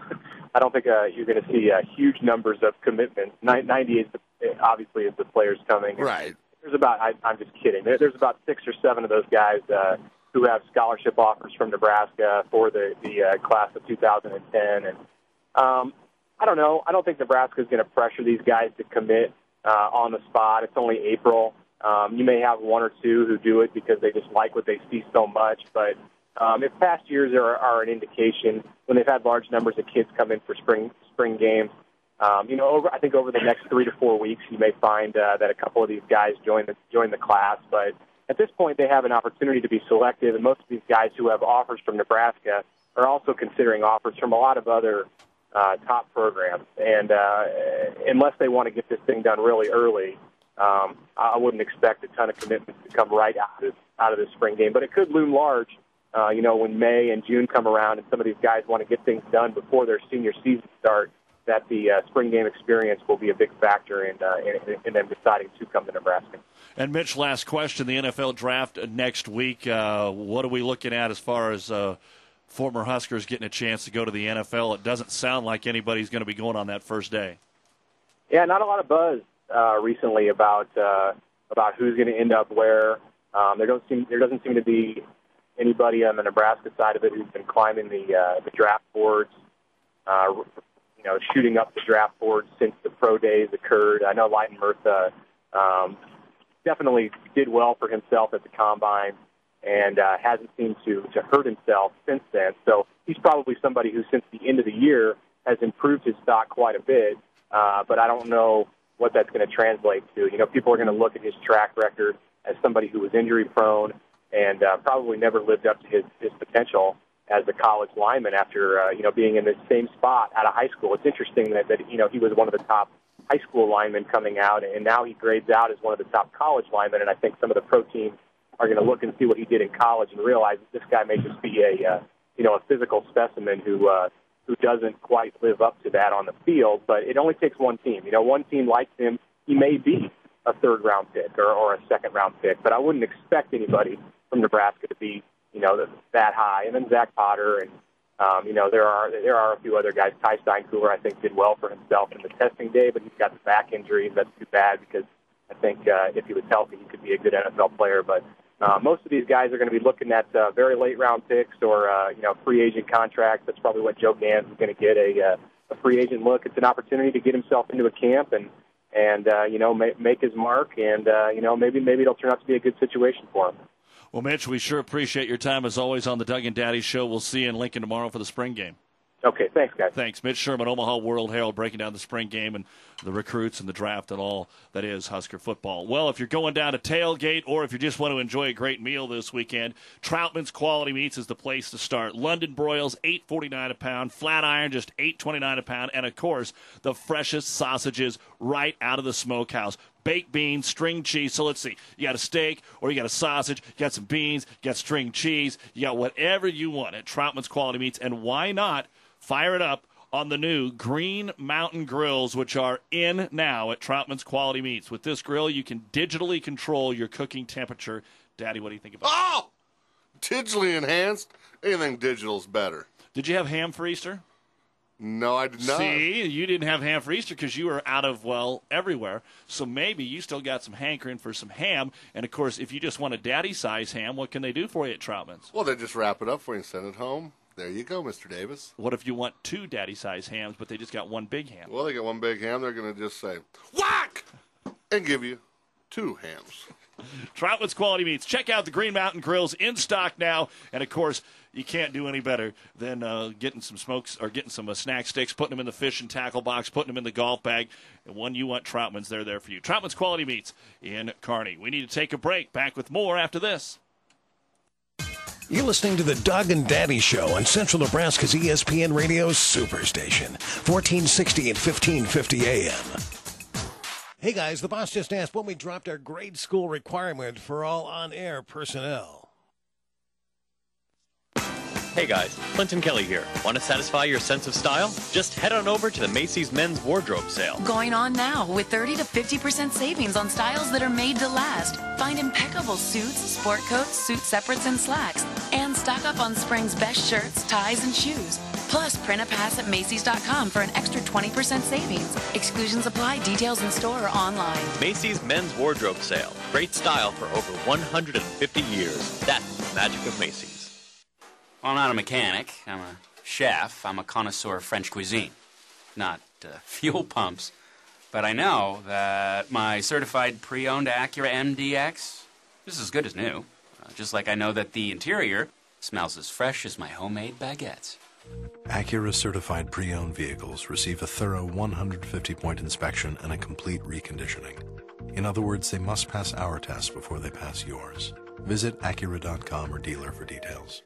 I don't think uh, you're going to see uh, huge numbers of commitments. ninety-eight obviously is the players coming. Right. There's about, I, I'm just kidding, there, there's about six or seven of those guys uh, who have scholarship offers from Nebraska for the, the uh, class of two thousand ten. And um, I don't know. I don't think Nebraska is going to pressure these guys to commit uh, on the spot. It's only April. Um, you may have one or two who do it because they just like what they see so much, but Um, if past years are, are an indication, when they've had large numbers of kids come in for spring spring games, um, you know, over, I think over the next three to four weeks, you may find uh, that a couple of these guys join the join the class. But at this point, they have an opportunity to be selective, and most of these guys who have offers from Nebraska are also considering offers from a lot of other uh, top programs. And uh, unless they want to get this thing done really early, um, I wouldn't expect a ton of commitments to come right out of out of this spring game. But it could loom large. Uh, you know, when May and June come around and some of these guys want to get things done before their senior season start, that the uh, spring game experience will be a big factor in, uh, in, in them deciding to come to Nebraska. And, Mitch, last question, the N F L draft next week. Uh, what are we looking at as far as uh, former Huskers getting a chance to go to the N F L? It doesn't sound like anybody's going to be going on that first day. Yeah, not a lot of buzz uh, recently about uh, about who's going to end up where. Um, there don't seem there doesn't seem to be anybody on the Nebraska side of it who's been climbing the uh, the draft boards, uh, you know, shooting up the draft boards since the pro days occurred. I know Leighton Murtha um, definitely did well for himself at the combine and uh, hasn't seemed to, to hurt himself since then. So he's probably somebody who, since the end of the year, has improved his stock quite a bit. Uh, but I don't know what that's going to translate to. You know, people are going to look at his track record as somebody who was injury-prone and uh, probably never lived up to his, his potential as a college lineman after, uh, you know, being in the same spot out of high school. It's interesting that, that, you know, he was one of the top high school linemen coming out, and now he grades out as one of the top college linemen, and I think some of the pro teams are going to look and see what he did in college and realize that this guy may just be a, uh, you know, a physical specimen who uh, who doesn't quite live up to that on the field. But it only takes one team. You know, one team likes him. He may be a third-round pick or, or a second-round pick, but I wouldn't expect anybody from Nebraska to be, you know, that high. And then Zach Potter, and um, you know, there are there are a few other guys. Ty Steinkuhler, I think, did well for himself in the testing day, but he's got the back injury. That's too bad because I think uh, if he was healthy, he could be a good N F L player. But uh, most of these guys are going to be looking at uh, very late round picks or uh, you know, free agent contracts. That's probably what Joe Gans is going to get, a uh, a free agent look. It's an opportunity to get himself into a camp and and uh, you know, make, make his mark, and uh, you know, maybe maybe it'll turn out to be a good situation for him. Well, Mitch, we sure appreciate your time as always on the Doug and Daddy Show. We'll see you in Lincoln tomorrow for the spring game. Okay, thanks, guys. Thanks. Mitch Sherman, Omaha World Herald, breaking down the spring game and the recruits and the draft and all that is Husker football. Well, if you're going down to tailgate or if you just want to enjoy a great meal this weekend, Troutman's Quality Meats is the place to start. London broils, eight forty-nine a pound. Flatiron, just eight twenty-nine a pound. And, of course, the freshest sausages right out of the smokehouse. Baked beans, string cheese. So let's see. You got a steak or you got a sausage. You got some beans. You got string cheese. You got whatever you want at Troutman's Quality Meats. And why not fire it up on the new Green Mountain Grills, which are in now at Troutman's Quality Meats. With this grill, you can digitally control your cooking temperature. Daddy, what do you think about Oh! Digitally enhanced? Anything digital's better. Did you have ham for Easter? No, I did not. See, you didn't have ham for Easter because you were out of, well, everywhere. So maybe you still got some hankering for some ham. And, of course, if you just want a daddy-size ham, what can they do for you at Troutman's? Well, they just wrap it up for you and send it home. There you go, Mister Davis. What if you want two daddy-size hams, but they just got one big ham? Well, they got one big ham. They're going to just say, whack, and give you two hams. Troutman's Quality Meats. Check out the Green Mountain Grills in stock now. And, of course, you can't do any better than uh, getting some smokes or getting some uh, snack sticks, putting them in the fish and tackle box, putting them in the golf bag. And when you want Troutman's, they're there for you. Troutman's Quality Meats in Kearney. We need to take a break. Back with more after this. You're listening to the Doug and Daddy Show on Central Nebraska's E S P N Radio Superstation, fourteen sixty and fifteen fifty A M. Hey guys, the boss just asked when we dropped our grade school requirement for all on-air personnel. Hey guys, Clinton Kelly here. Want to satisfy your sense of style? Just head on over to the Macy's Men's Wardrobe Sale. Going on now with thirty to fifty percent savings on styles that are made to last. Find impeccable suits, sport coats, suit separates, and slacks. And stock up on spring's best shirts, ties, and shoes. Plus, print a pass at Macy's dot com for an extra twenty percent savings. Exclusions apply. Details in store or online. Macy's Men's Wardrobe Sale. Great style for over one hundred fifty years. That's the magic of Macy's. Well, I'm not a mechanic. I'm a chef. I'm a connoisseur of French cuisine, not uh, fuel pumps. But I know that my certified pre-owned Acura M D X is as good as new. Uh, just like I know that the interior smells as fresh as my homemade baguettes. Acura certified pre-owned vehicles receive a thorough one hundred fifty point inspection and a complete reconditioning. In other words, they must pass our test before they pass yours. Visit Acura dot com or dealer for details.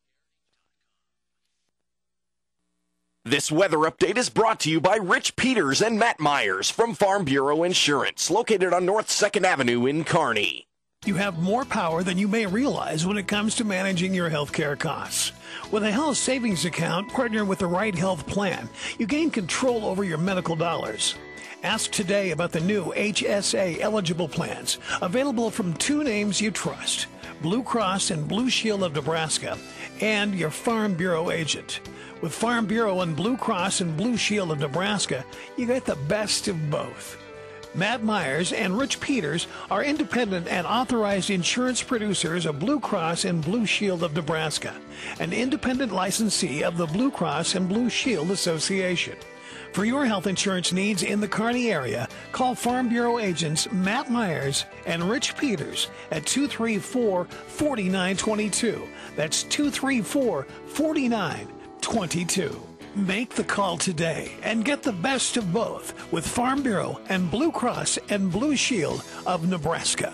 This weather update is brought to you by Rich Peters and Matt Myers from Farm Bureau Insurance, located on North second Avenue in Kearney. You have more power than you may realize when it comes to managing your health care costs. With a health savings account partnered with the right health plan, you gain control over your medical dollars. Ask today about the new H S A eligible plans, available from two names you trust, Blue Cross and Blue Shield of Nebraska, and your Farm Bureau agent. With Farm Bureau and Blue Cross and Blue Shield of Nebraska, you get the best of both. Matt Myers and Rich Peters are independent and authorized insurance producers of Blue Cross and Blue Shield of Nebraska, an independent licensee of the Blue Cross and Blue Shield Association. For your health insurance needs in the Kearney area, call Farm Bureau agents Matt Myers and Rich Peters at two three four, four nine two two. That's two three four, four nine two two. Make the call today and get the best of both with Farm Bureau and Blue Cross and Blue Shield of Nebraska.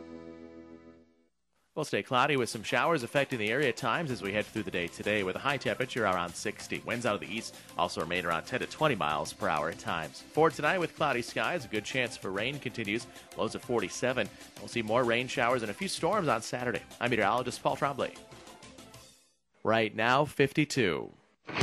We'll stay cloudy with some showers affecting the area at times as we head through the day today with a high temperature around sixty. Winds out of the east also remain around ten to twenty miles per hour at times. For tonight with cloudy skies, a good chance for rain continues. Lows of forty-seven. We'll see more rain showers and a few storms on Saturday. I'm meteorologist Paul Trombley. Right now, fifty-two.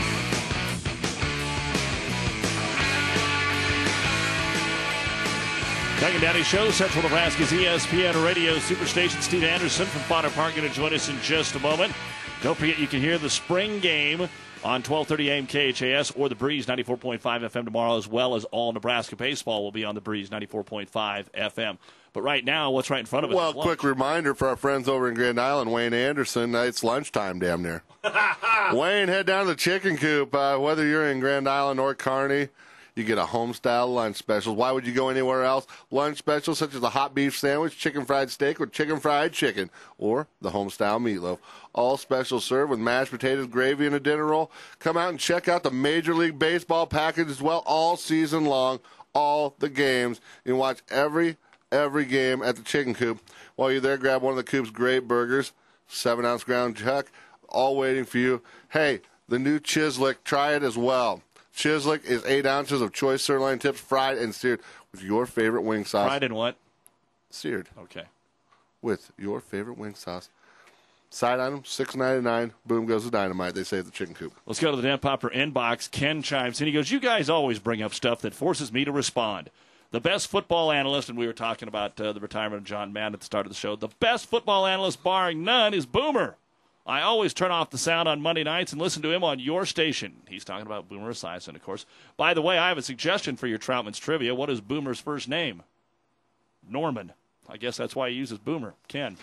Doug and Daddy Show, Central Nebraska's E S P N Radio Superstation. Steve Anderson from Potter Park going to join us in just a moment. Don't forget you can hear the spring game on twelve thirty A M K H A S or the Breeze ninety-four point five F M tomorrow, as well as all Nebraska baseball will be on the Breeze ninety-four point five F M. But right now, what's right in front of us? Well, quick reminder for our friends over in Grand Island, Wayne Anderson, it's lunchtime damn near. Wayne, head down to the chicken coop. Uh, whether you're in Grand Island or Kearney, you get a home-style lunch special. Why would you go anywhere else? Lunch specials such as a hot beef sandwich, chicken fried steak, or chicken fried chicken, or the home-style meatloaf. All specials served with mashed potatoes, gravy, and a dinner roll. Come out and check out the Major League Baseball package as well all season long, all the games. You can watch every, every game at the Chicken Coop. While you're there, grab one of the Coop's great burgers, seven-ounce ground chuck, all waiting for you. Hey, the new Chislic, try it as well. Chislic is eight ounces of choice sirloin tips, fried and seared with your favorite wing sauce. Fried and what? Seared. Okay. With your favorite wing sauce. Side item, six ninety-nine. Boom goes the dynamite, they say at the Chicken Coop. Let's go to the Dan Popper inbox. Ken chimes in. He goes, you guys always bring up stuff that forces me to respond. The best football analyst, and we were talking about uh, the retirement of John Madden at the start of the show, the best football analyst, barring none, is Boomer. I always turn off the sound on Monday nights and listen to him on your station. He's talking about Boomer Esiason, of course. By the way, I have a suggestion for your Troutman's Trivia. What is Boomer's first name? Norman. I guess that's why he uses Boomer. Ken.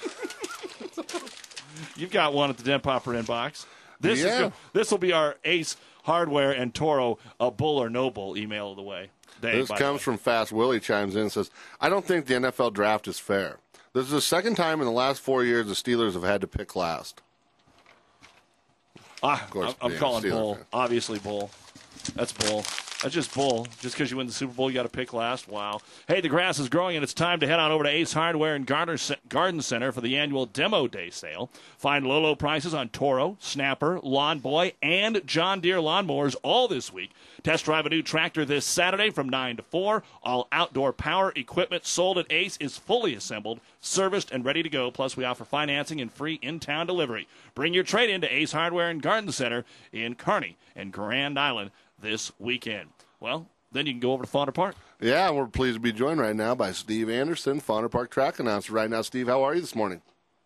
You've got one at the Den Popper inbox. This yeah. is this will be our Ace Hardware and Toro, a bull or no bull email of the way. Day, this comes from Fast Willie, chimes in and says, I don't think the N F L draft is fair. This is the second time in the last four years the Steelers have had to pick last. Ah, of course, I'm, I'm calling Steelers bull. fan. Obviously bull. That's bull. That's just bull. Just because you win the Super Bowl, you got to pick last. Wow. Hey, the grass is growing, and it's time to head on over to Ace Hardware and Garden Center for the annual Demo Day sale. Find low, low prices on Toro, Snapper, Lawn Boy, and John Deere lawnmowers all this week. Test drive a new tractor this Saturday from nine to four. All outdoor power equipment sold at Ace is fully assembled, serviced, and ready to go. Plus, we offer financing and free in-town delivery. Bring your trade in to Ace Hardware and Garden Center in Kearney and Grand Island this weekend. Well, then you can go over to Fauner Park. Yeah, we're pleased to be joined right now by Steve Anderson, Fauner Park track announcer. Right now, Steve, how are you this morning?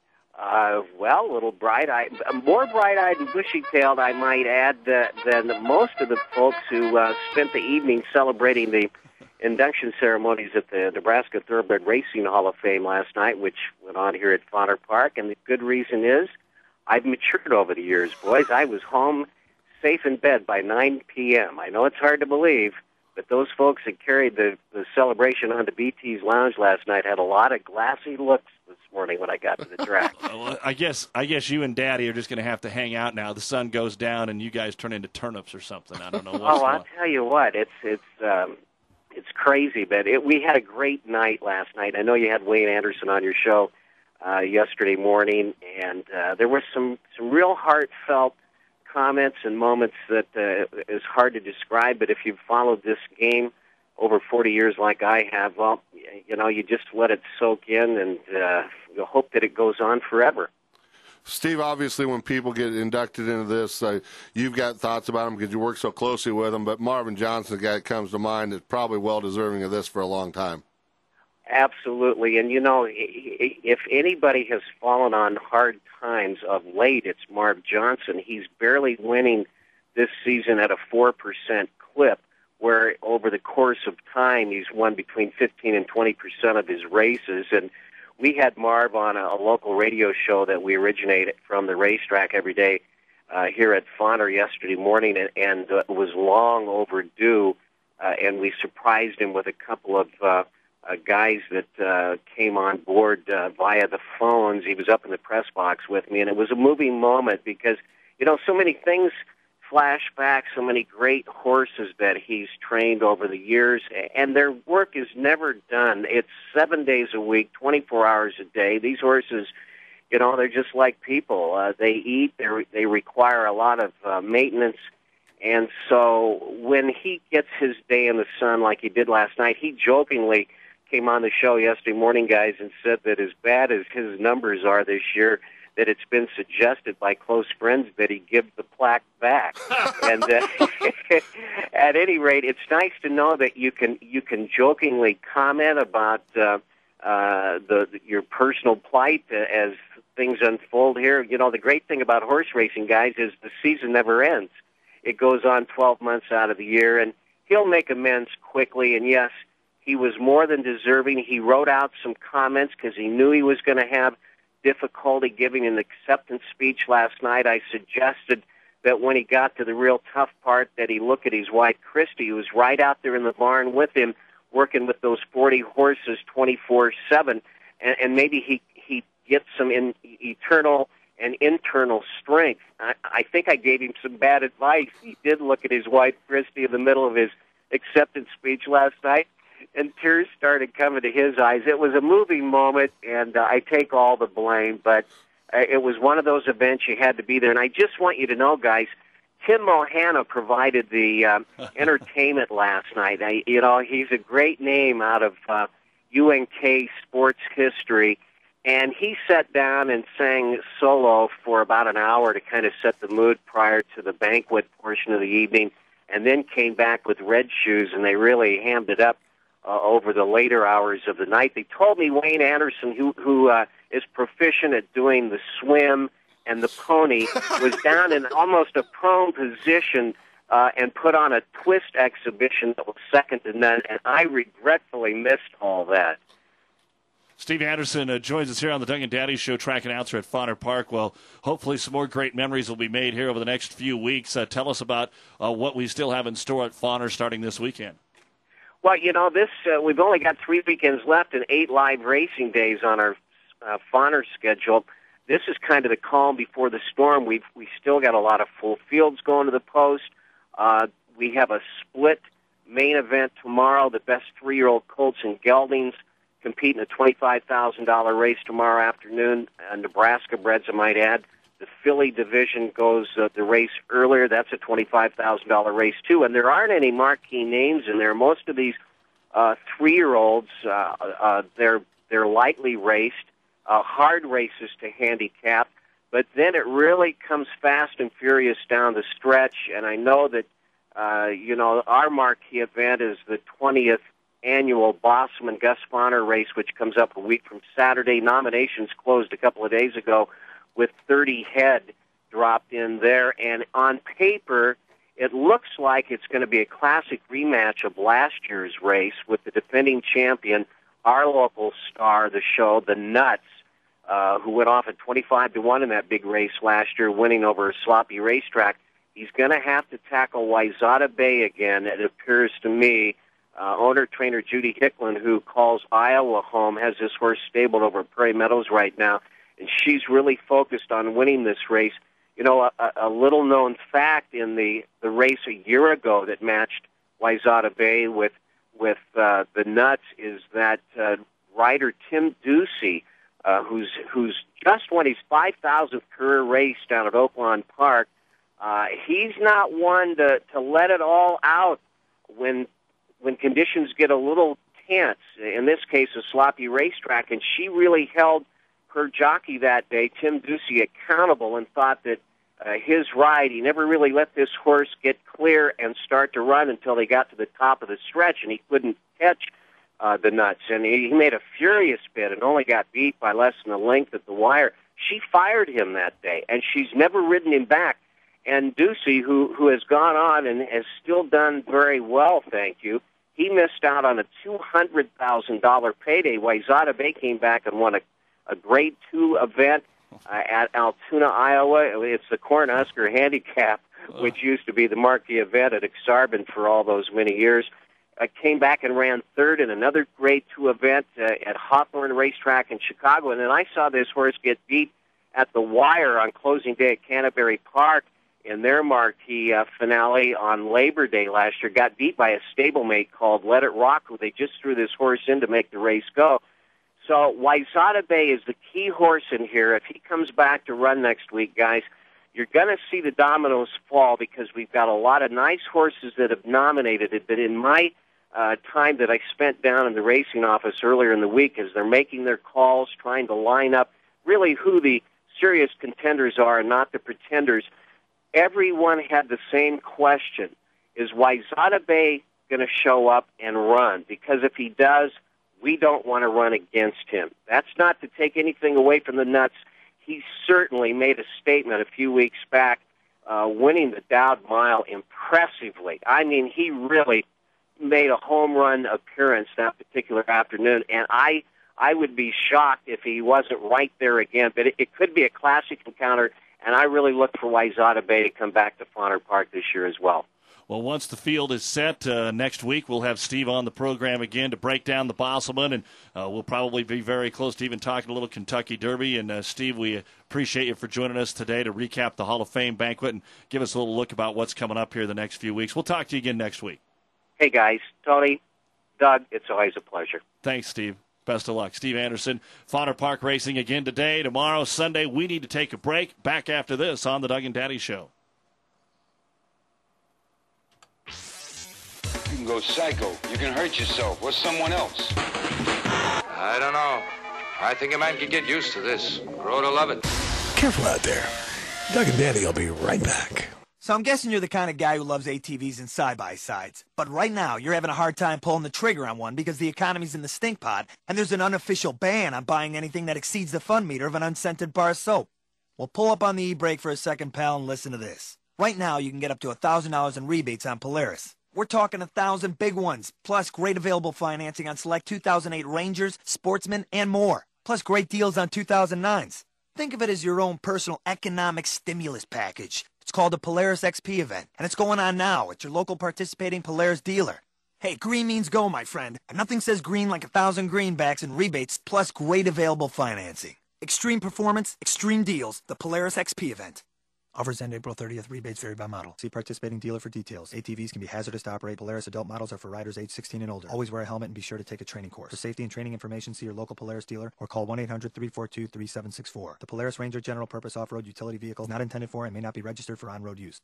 Uh, well, a little bright-eyed, more bright-eyed and bushy-tailed, I might add, uh, than most of the folks who uh, spent the evening celebrating the induction ceremonies at the Nebraska Thoroughbred Racing Hall of Fame last night, which went on here at Fauner Park. And the good reason is I've matured over the years, boys. I was home safe in bed by nine p.m. I know it's hard to believe, but those folks that carried the, the celebration onto B T's Lounge last night had a lot of glassy looks this morning when I got to the track. Well, I guess I guess you and Daddy are just going to have to hang out now. The sun goes down and you guys turn into turnips or something. I don't know what's Oh, going I'll tell you what, it's it's um, it's crazy, but it, we had a great night last night. I know you had Wayne Anderson on your show uh, yesterday morning, and uh, there was some some real heartfelt comments and moments that uh, is hard to describe, but if you've followed this game over forty years like I have, well, you know, you just let it soak in and uh, you hope that it goes on forever. Steve, obviously when people get inducted into this, uh, you've got thoughts about them because you work so closely with them, but Marvin Johnson, the guy that comes to mind, is probably well-deserving of this for a long time. Absolutely, and you know, if anybody has fallen on hard times of late, it's Marv Johnson. He's barely winning this season at a four percent clip, where over the course of time he's won between fifteen and twenty percent of his races. And we had Marv on a, a local radio show that we originated from the racetrack every day uh, here at Fauner yesterday morning, and, and uh, it was long overdue, uh, and we surprised him with a couple of uh, Uh, guys that uh, came on board uh, via the phones. He was up in the press box with me, and it was a moving moment because, you know, so many things flash back, so many great horses that he's trained over the years, and their work is never done. It's seven days a week, twenty-four hours a day. These horses, you know, they're just like people. Uh, they eat, they re- they require a lot of uh, maintenance. And so when he gets his day in the sun like he did last night, he jokingly came on the show yesterday morning, guys, and said that as bad as his numbers are this year, that it's been suggested by close friends that he give the plaque back. and uh, at any rate, it's nice to know that you can you can jokingly comment about uh, uh, the, the your personal plight uh, as things unfold here. You know, the great thing about horse racing, guys, is the season never ends. It goes on twelve months out of the year, and he'll make amends quickly. And yes, he was more than deserving. He wrote out some comments because he knew he was going to have difficulty giving an acceptance speech last night. I suggested that when he got to the real tough part that he looked at his wife, Christy, who was right out there in the barn with him, working with those forty horses twenty-four seven, and, and maybe he, he gets some in, eternal and internal strength. I, I think I gave him some bad advice. He did look at his wife, Christy, in the middle of his acceptance speech last night, and tears started coming to his eyes. It was a moving moment, and uh, I take all the blame, but uh, it was one of those events you had to be there. And I just want you to know, guys, Tim Mohana provided the uh, entertainment last night. I, you know, he's a great name out of uh, U N K sports history, and he sat down and sang solo for about an hour to kind of set the mood prior to the banquet portion of the evening, and then came back with Red Shoes, and they really hammed it up uh, over the later hours of the night. They told me Wayne Anderson, who, who uh, is proficient at doing the swim and the pony, was down in almost a prone position uh, and put on a twist exhibition that was second to none, and I regretfully missed all that. Steve Anderson uh, joins us here on the Doug and Daddy Show, track announcer at Fauner Park. Well, hopefully some more great memories will be made here over the next few weeks. Uh, tell us about uh, what we still have in store at Fauner starting this weekend. Well, you know, this uh, we've only got three weekends left and eight live racing days on our uh, Fauner schedule. This is kind of the calm before the storm. We've we still got a lot of full fields going to the post. Uh, we have a split main event tomorrow. The best three-year-old colts and geldings compete in a twenty-five thousand dollars race tomorrow afternoon. Uh, Nebraska breds, I might add. The filly division goes uh, the race earlier. That's a twenty-five thousand dollars race, too. And there aren't any marquee names in there. Most of these uh, three-year-olds, uh, uh, they're, they're lightly raced, uh, hard races to handicap. But then it really comes fast and furious down the stretch. And I know that, uh, you know, our marquee event is the twentieth annual Bosman Gus Fauner race, which comes up a week from Saturday. Nominations closed a couple of days ago with thirty head dropped in there. And on paper, it looks like it's going to be a classic rematch of last year's race with the defending champion, our local star of the show, the Nuts, uh, who went off at twenty-five to one in that big race last year, winning over a sloppy racetrack. He's going to have to tackle Wayzata Bay again, it appears to me. Uh, owner-trainer Judy Hicklin, who calls Iowa home, has this horse stabled over at Prairie Meadows right now, and she's really focused on winning this race. You know, a, a little-known fact in the, the race a year ago that matched Wayzata Bay with with uh, the Nuts is that uh, rider Tim Ducey, uh, who's who's just won his five thousandth career race down at Oaklawn Park, uh, he's not one to, to let it all out when when conditions get a little tense, in this case a sloppy racetrack, and she really held her jockey that day, Tim Ducey, accountable and thought that uh, his ride, he never really let this horse get clear and start to run until they got to the top of the stretch, and he couldn't catch uh, the Nuts. And he, he made a furious bid and only got beat by less than a length at the wire. She fired him that day, and she's never ridden him back. And Ducey, who, who has gone on and has still done very well, thank you, he missed out on a two hundred thousand dollars payday. Wayzata Bay came back and won a, a grade two event uh, at Altoona, Iowa. It's the Cornhusker Handicap, which used to be the marquee event at Exarban for all those many years. Uh, came back and ran third in another grade two event uh, at Hawthorne Racetrack in Chicago. And then I saw this horse get beat at the wire on closing day at Canterbury Park in their marquee uh, finale on Labor Day last year. Got beat by a stablemate called Let It Rock, who they just threw this horse in to make the race go. So Wayzata Bay is the key horse in here. If he comes back to run next week, guys, you're going to see the dominoes fall because we've got a lot of nice horses that have nominated it. But in my uh, time that I spent down in the racing office earlier in the week, as they're making their calls, trying to line up really who the serious contenders are and not the pretenders, everyone had the same question. Is Wayzata Bay going to show up and run? Because if he does, we don't want to run against him. That's not to take anything away from the Nuts. He certainly made a statement a few weeks back, uh, winning the Dowd Mile impressively. I mean, he really made a home run appearance that particular afternoon, and I I would be shocked if he wasn't right there again. But it, it could be a classic encounter. and I really look for Wayzata Bay to come back to Fauner Park this year as well. Well, once the field is set uh, next week, we'll have Steve on the program again to break down the Bosselman, and uh, we'll probably be very close to even talking a little Kentucky Derby. And, uh, Steve, we appreciate you for joining us today to recap the Hall of Fame banquet and give us a little look about what's coming up here the next few weeks. We'll talk to you again next week. Hey, guys. Tony, Doug, it's always a pleasure. Thanks, Steve. Best of luck. Steve Anderson, Fauner Park Racing again today. Tomorrow, Sunday, we need to take a break. Back after this on the Doug and Daddy Show. You can go psycho. You can hurt yourself or someone else. I don't know. I think a man can get used to this. Grow to love it. Careful out there. Doug and Daddy will be right back. So I'm guessing you're the kind of guy who loves A T Vs and side-by-sides. But right now, you're having a hard time pulling the trigger on one because the economy's in the stink pot, and there's an unofficial ban on buying anything that exceeds the fun meter of an unscented bar of soap. Well, pull up on the e-brake for a second, pal, and listen to this. Right now, you can get up to one thousand dollars in rebates on Polaris. We're talking a thousand big ones, plus great available financing on select two thousand eight Rangers, Sportsmen, and more. Plus great deals on two thousand nines. Think of it as your own personal economic stimulus package. It's called the Polaris X P event, and it's going on now at your local participating Polaris dealer. Hey, green means go, my friend, and nothing says green like a thousand greenbacks and rebates, plus great available financing. Extreme performance, extreme deals, the Polaris X P event. Offers end April thirtieth. Rebates vary by model. See participating dealer for details. A T Vs can be hazardous to operate. Polaris adult models are for riders age sixteen and older. Always wear a helmet and be sure to take a training course. For safety and training information, see your local Polaris dealer or call one eight hundred three four two three seven six four. The Polaris Ranger general purpose off-road utility vehicle is not intended for and may not be registered for on-road use.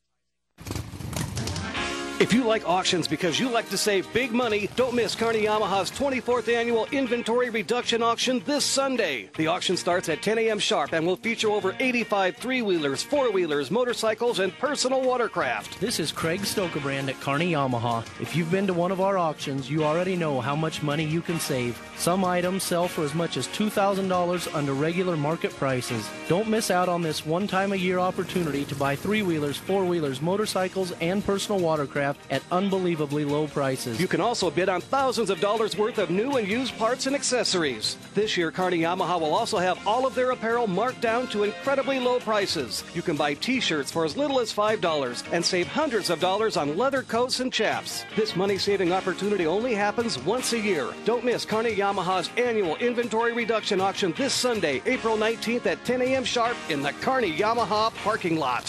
If you like auctions because you like to save big money, don't miss Kearney Yamaha's twenty-fourth Annual Inventory Reduction Auction this Sunday. The auction starts at ten a.m. sharp and will feature over eighty-five three-wheelers, four-wheelers, motorcycles, and personal watercraft. This is Craig Stokebrand at Kearney Yamaha. If you've been to one of our auctions, you already know how much money you can save. Some items sell for as much as two thousand dollars under regular market prices. Don't miss out on this one-time-a-year opportunity to buy three-wheelers, four-wheelers, motorcycles, and personal watercraft at unbelievably low prices. You can also bid on thousands of dollars worth of new and used parts and accessories. This year, Kearney Yamaha will also have all of their apparel marked down to incredibly low prices. You can buy t-shirts for as little as five dollars and save hundreds of dollars on leather coats and chaps. This money-saving opportunity only happens once a year. Don't miss Kearney Yamaha's annual inventory reduction auction this Sunday, April nineteenth at ten a.m. sharp in the Kearney Yamaha parking lot.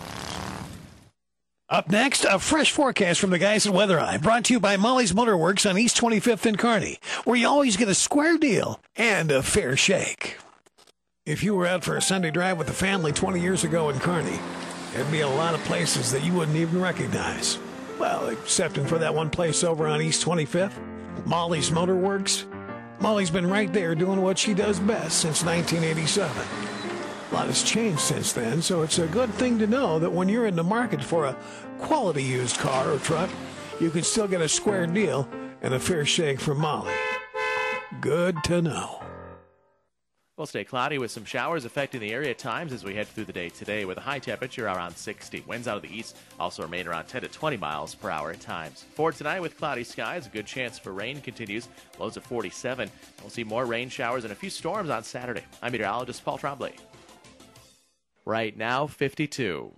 Up next, a fresh forecast from the guys at Weather Eye, brought to you by Molly's Motorworks on East twenty-fifth in Kearney, where you always get a square deal and a fair shake. If you were out for a Sunday drive with the family twenty years ago in Kearney, there'd be a lot of places that you wouldn't even recognize. Well, excepting for that one place over on East twenty-fifth, Molly's Motorworks. Molly's been right there doing what she does best since nineteen eighty-seven. A lot has changed since then, so it's a good thing to know that when you're in the market for a quality used car or truck, you can still get a square deal and a fair shake from Molly. Good to know. We'll stay cloudy with some showers affecting the area at times as we head through the day today with a high temperature around sixty. Winds out of the east also remain around ten to twenty miles per hour at times. For tonight with cloudy skies, a good chance for rain continues. Lows at forty-seven. We'll see more rain showers and a few storms on Saturday. I'm meteorologist Paul Trombley. Right now, fifty-two.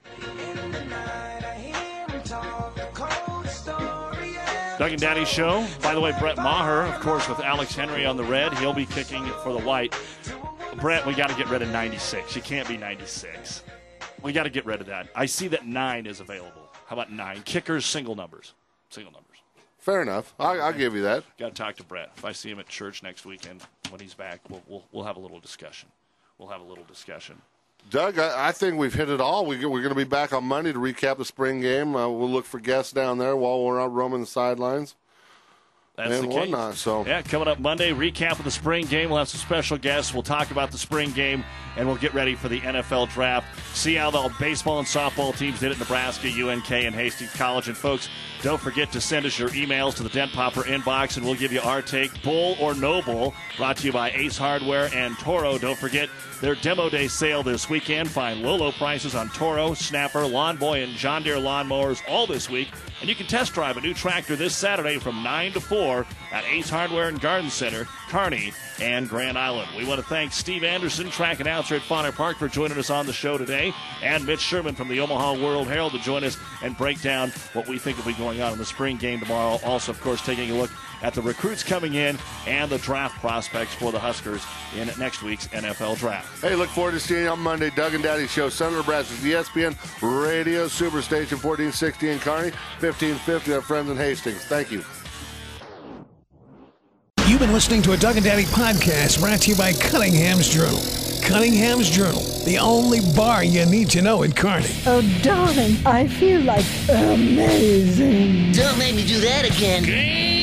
Doug and Daddy Show. By the way, Brett Maher, of course, with Alex Henry on the red. He'll be kicking for the white. Brett, we got to get rid of ninety-six. You can't be ninety-six. We got to get rid of that. I see that nine is available. How about nine? Kickers, single numbers. Single numbers. Fair enough. I'll, I'll give you that. Got to talk to Brett. If I see him at church next weekend when he's back, we'll, we'll, we'll have a little discussion. We'll have a little discussion. Doug, I, I think we've hit it all. We, we're going to be back on Monday to recap the spring game. Uh, we'll look for guests down there while we're out roaming the sidelines. That's and the case. whatnot. So. Yeah, coming up Monday, recap of the spring game. We'll have some special guests. We'll talk about the spring game, and we'll get ready for the N F L draft. See how the baseball and softball teams did at Nebraska, U N K, and Hastings College. And, folks, don't forget to send us your emails to the Dent Popper inbox, and we'll give you our take, bull or no bull, brought to you by Ace Hardware and Toro. Don't forget their Demo Day sale this weekend. Find low, low prices on Toro, Snapper, Lawn Boy, and John Deere lawnmowers all this week. And you can test drive a new tractor this Saturday from nine to four more at Ace Hardware and Garden Center, Kearney, and Grand Island. We want to thank Steve Anderson, track announcer at Bonner Park, for joining us on the show today, and Mitch Sherman from the Omaha World Herald to join us and break down what we think will be going on in the spring game tomorrow. Also, of course, taking a look at the recruits coming in and the draft prospects for the Huskers in next week's N F L Draft. Hey, look forward to seeing you on Monday. Doug and Daddy Show, Central Nebraska's E S P N Radio Superstation, fourteen sixty in Kearney, fifteen fifty our friends in Hastings. Thank you. You've been listening to a Doug and Daddy podcast brought to you by Cunningham's Journal. Cunningham's Journal, the only bar you need to know in Kearney. Oh, darling, I feel like amazing. Don't make me do that again. Game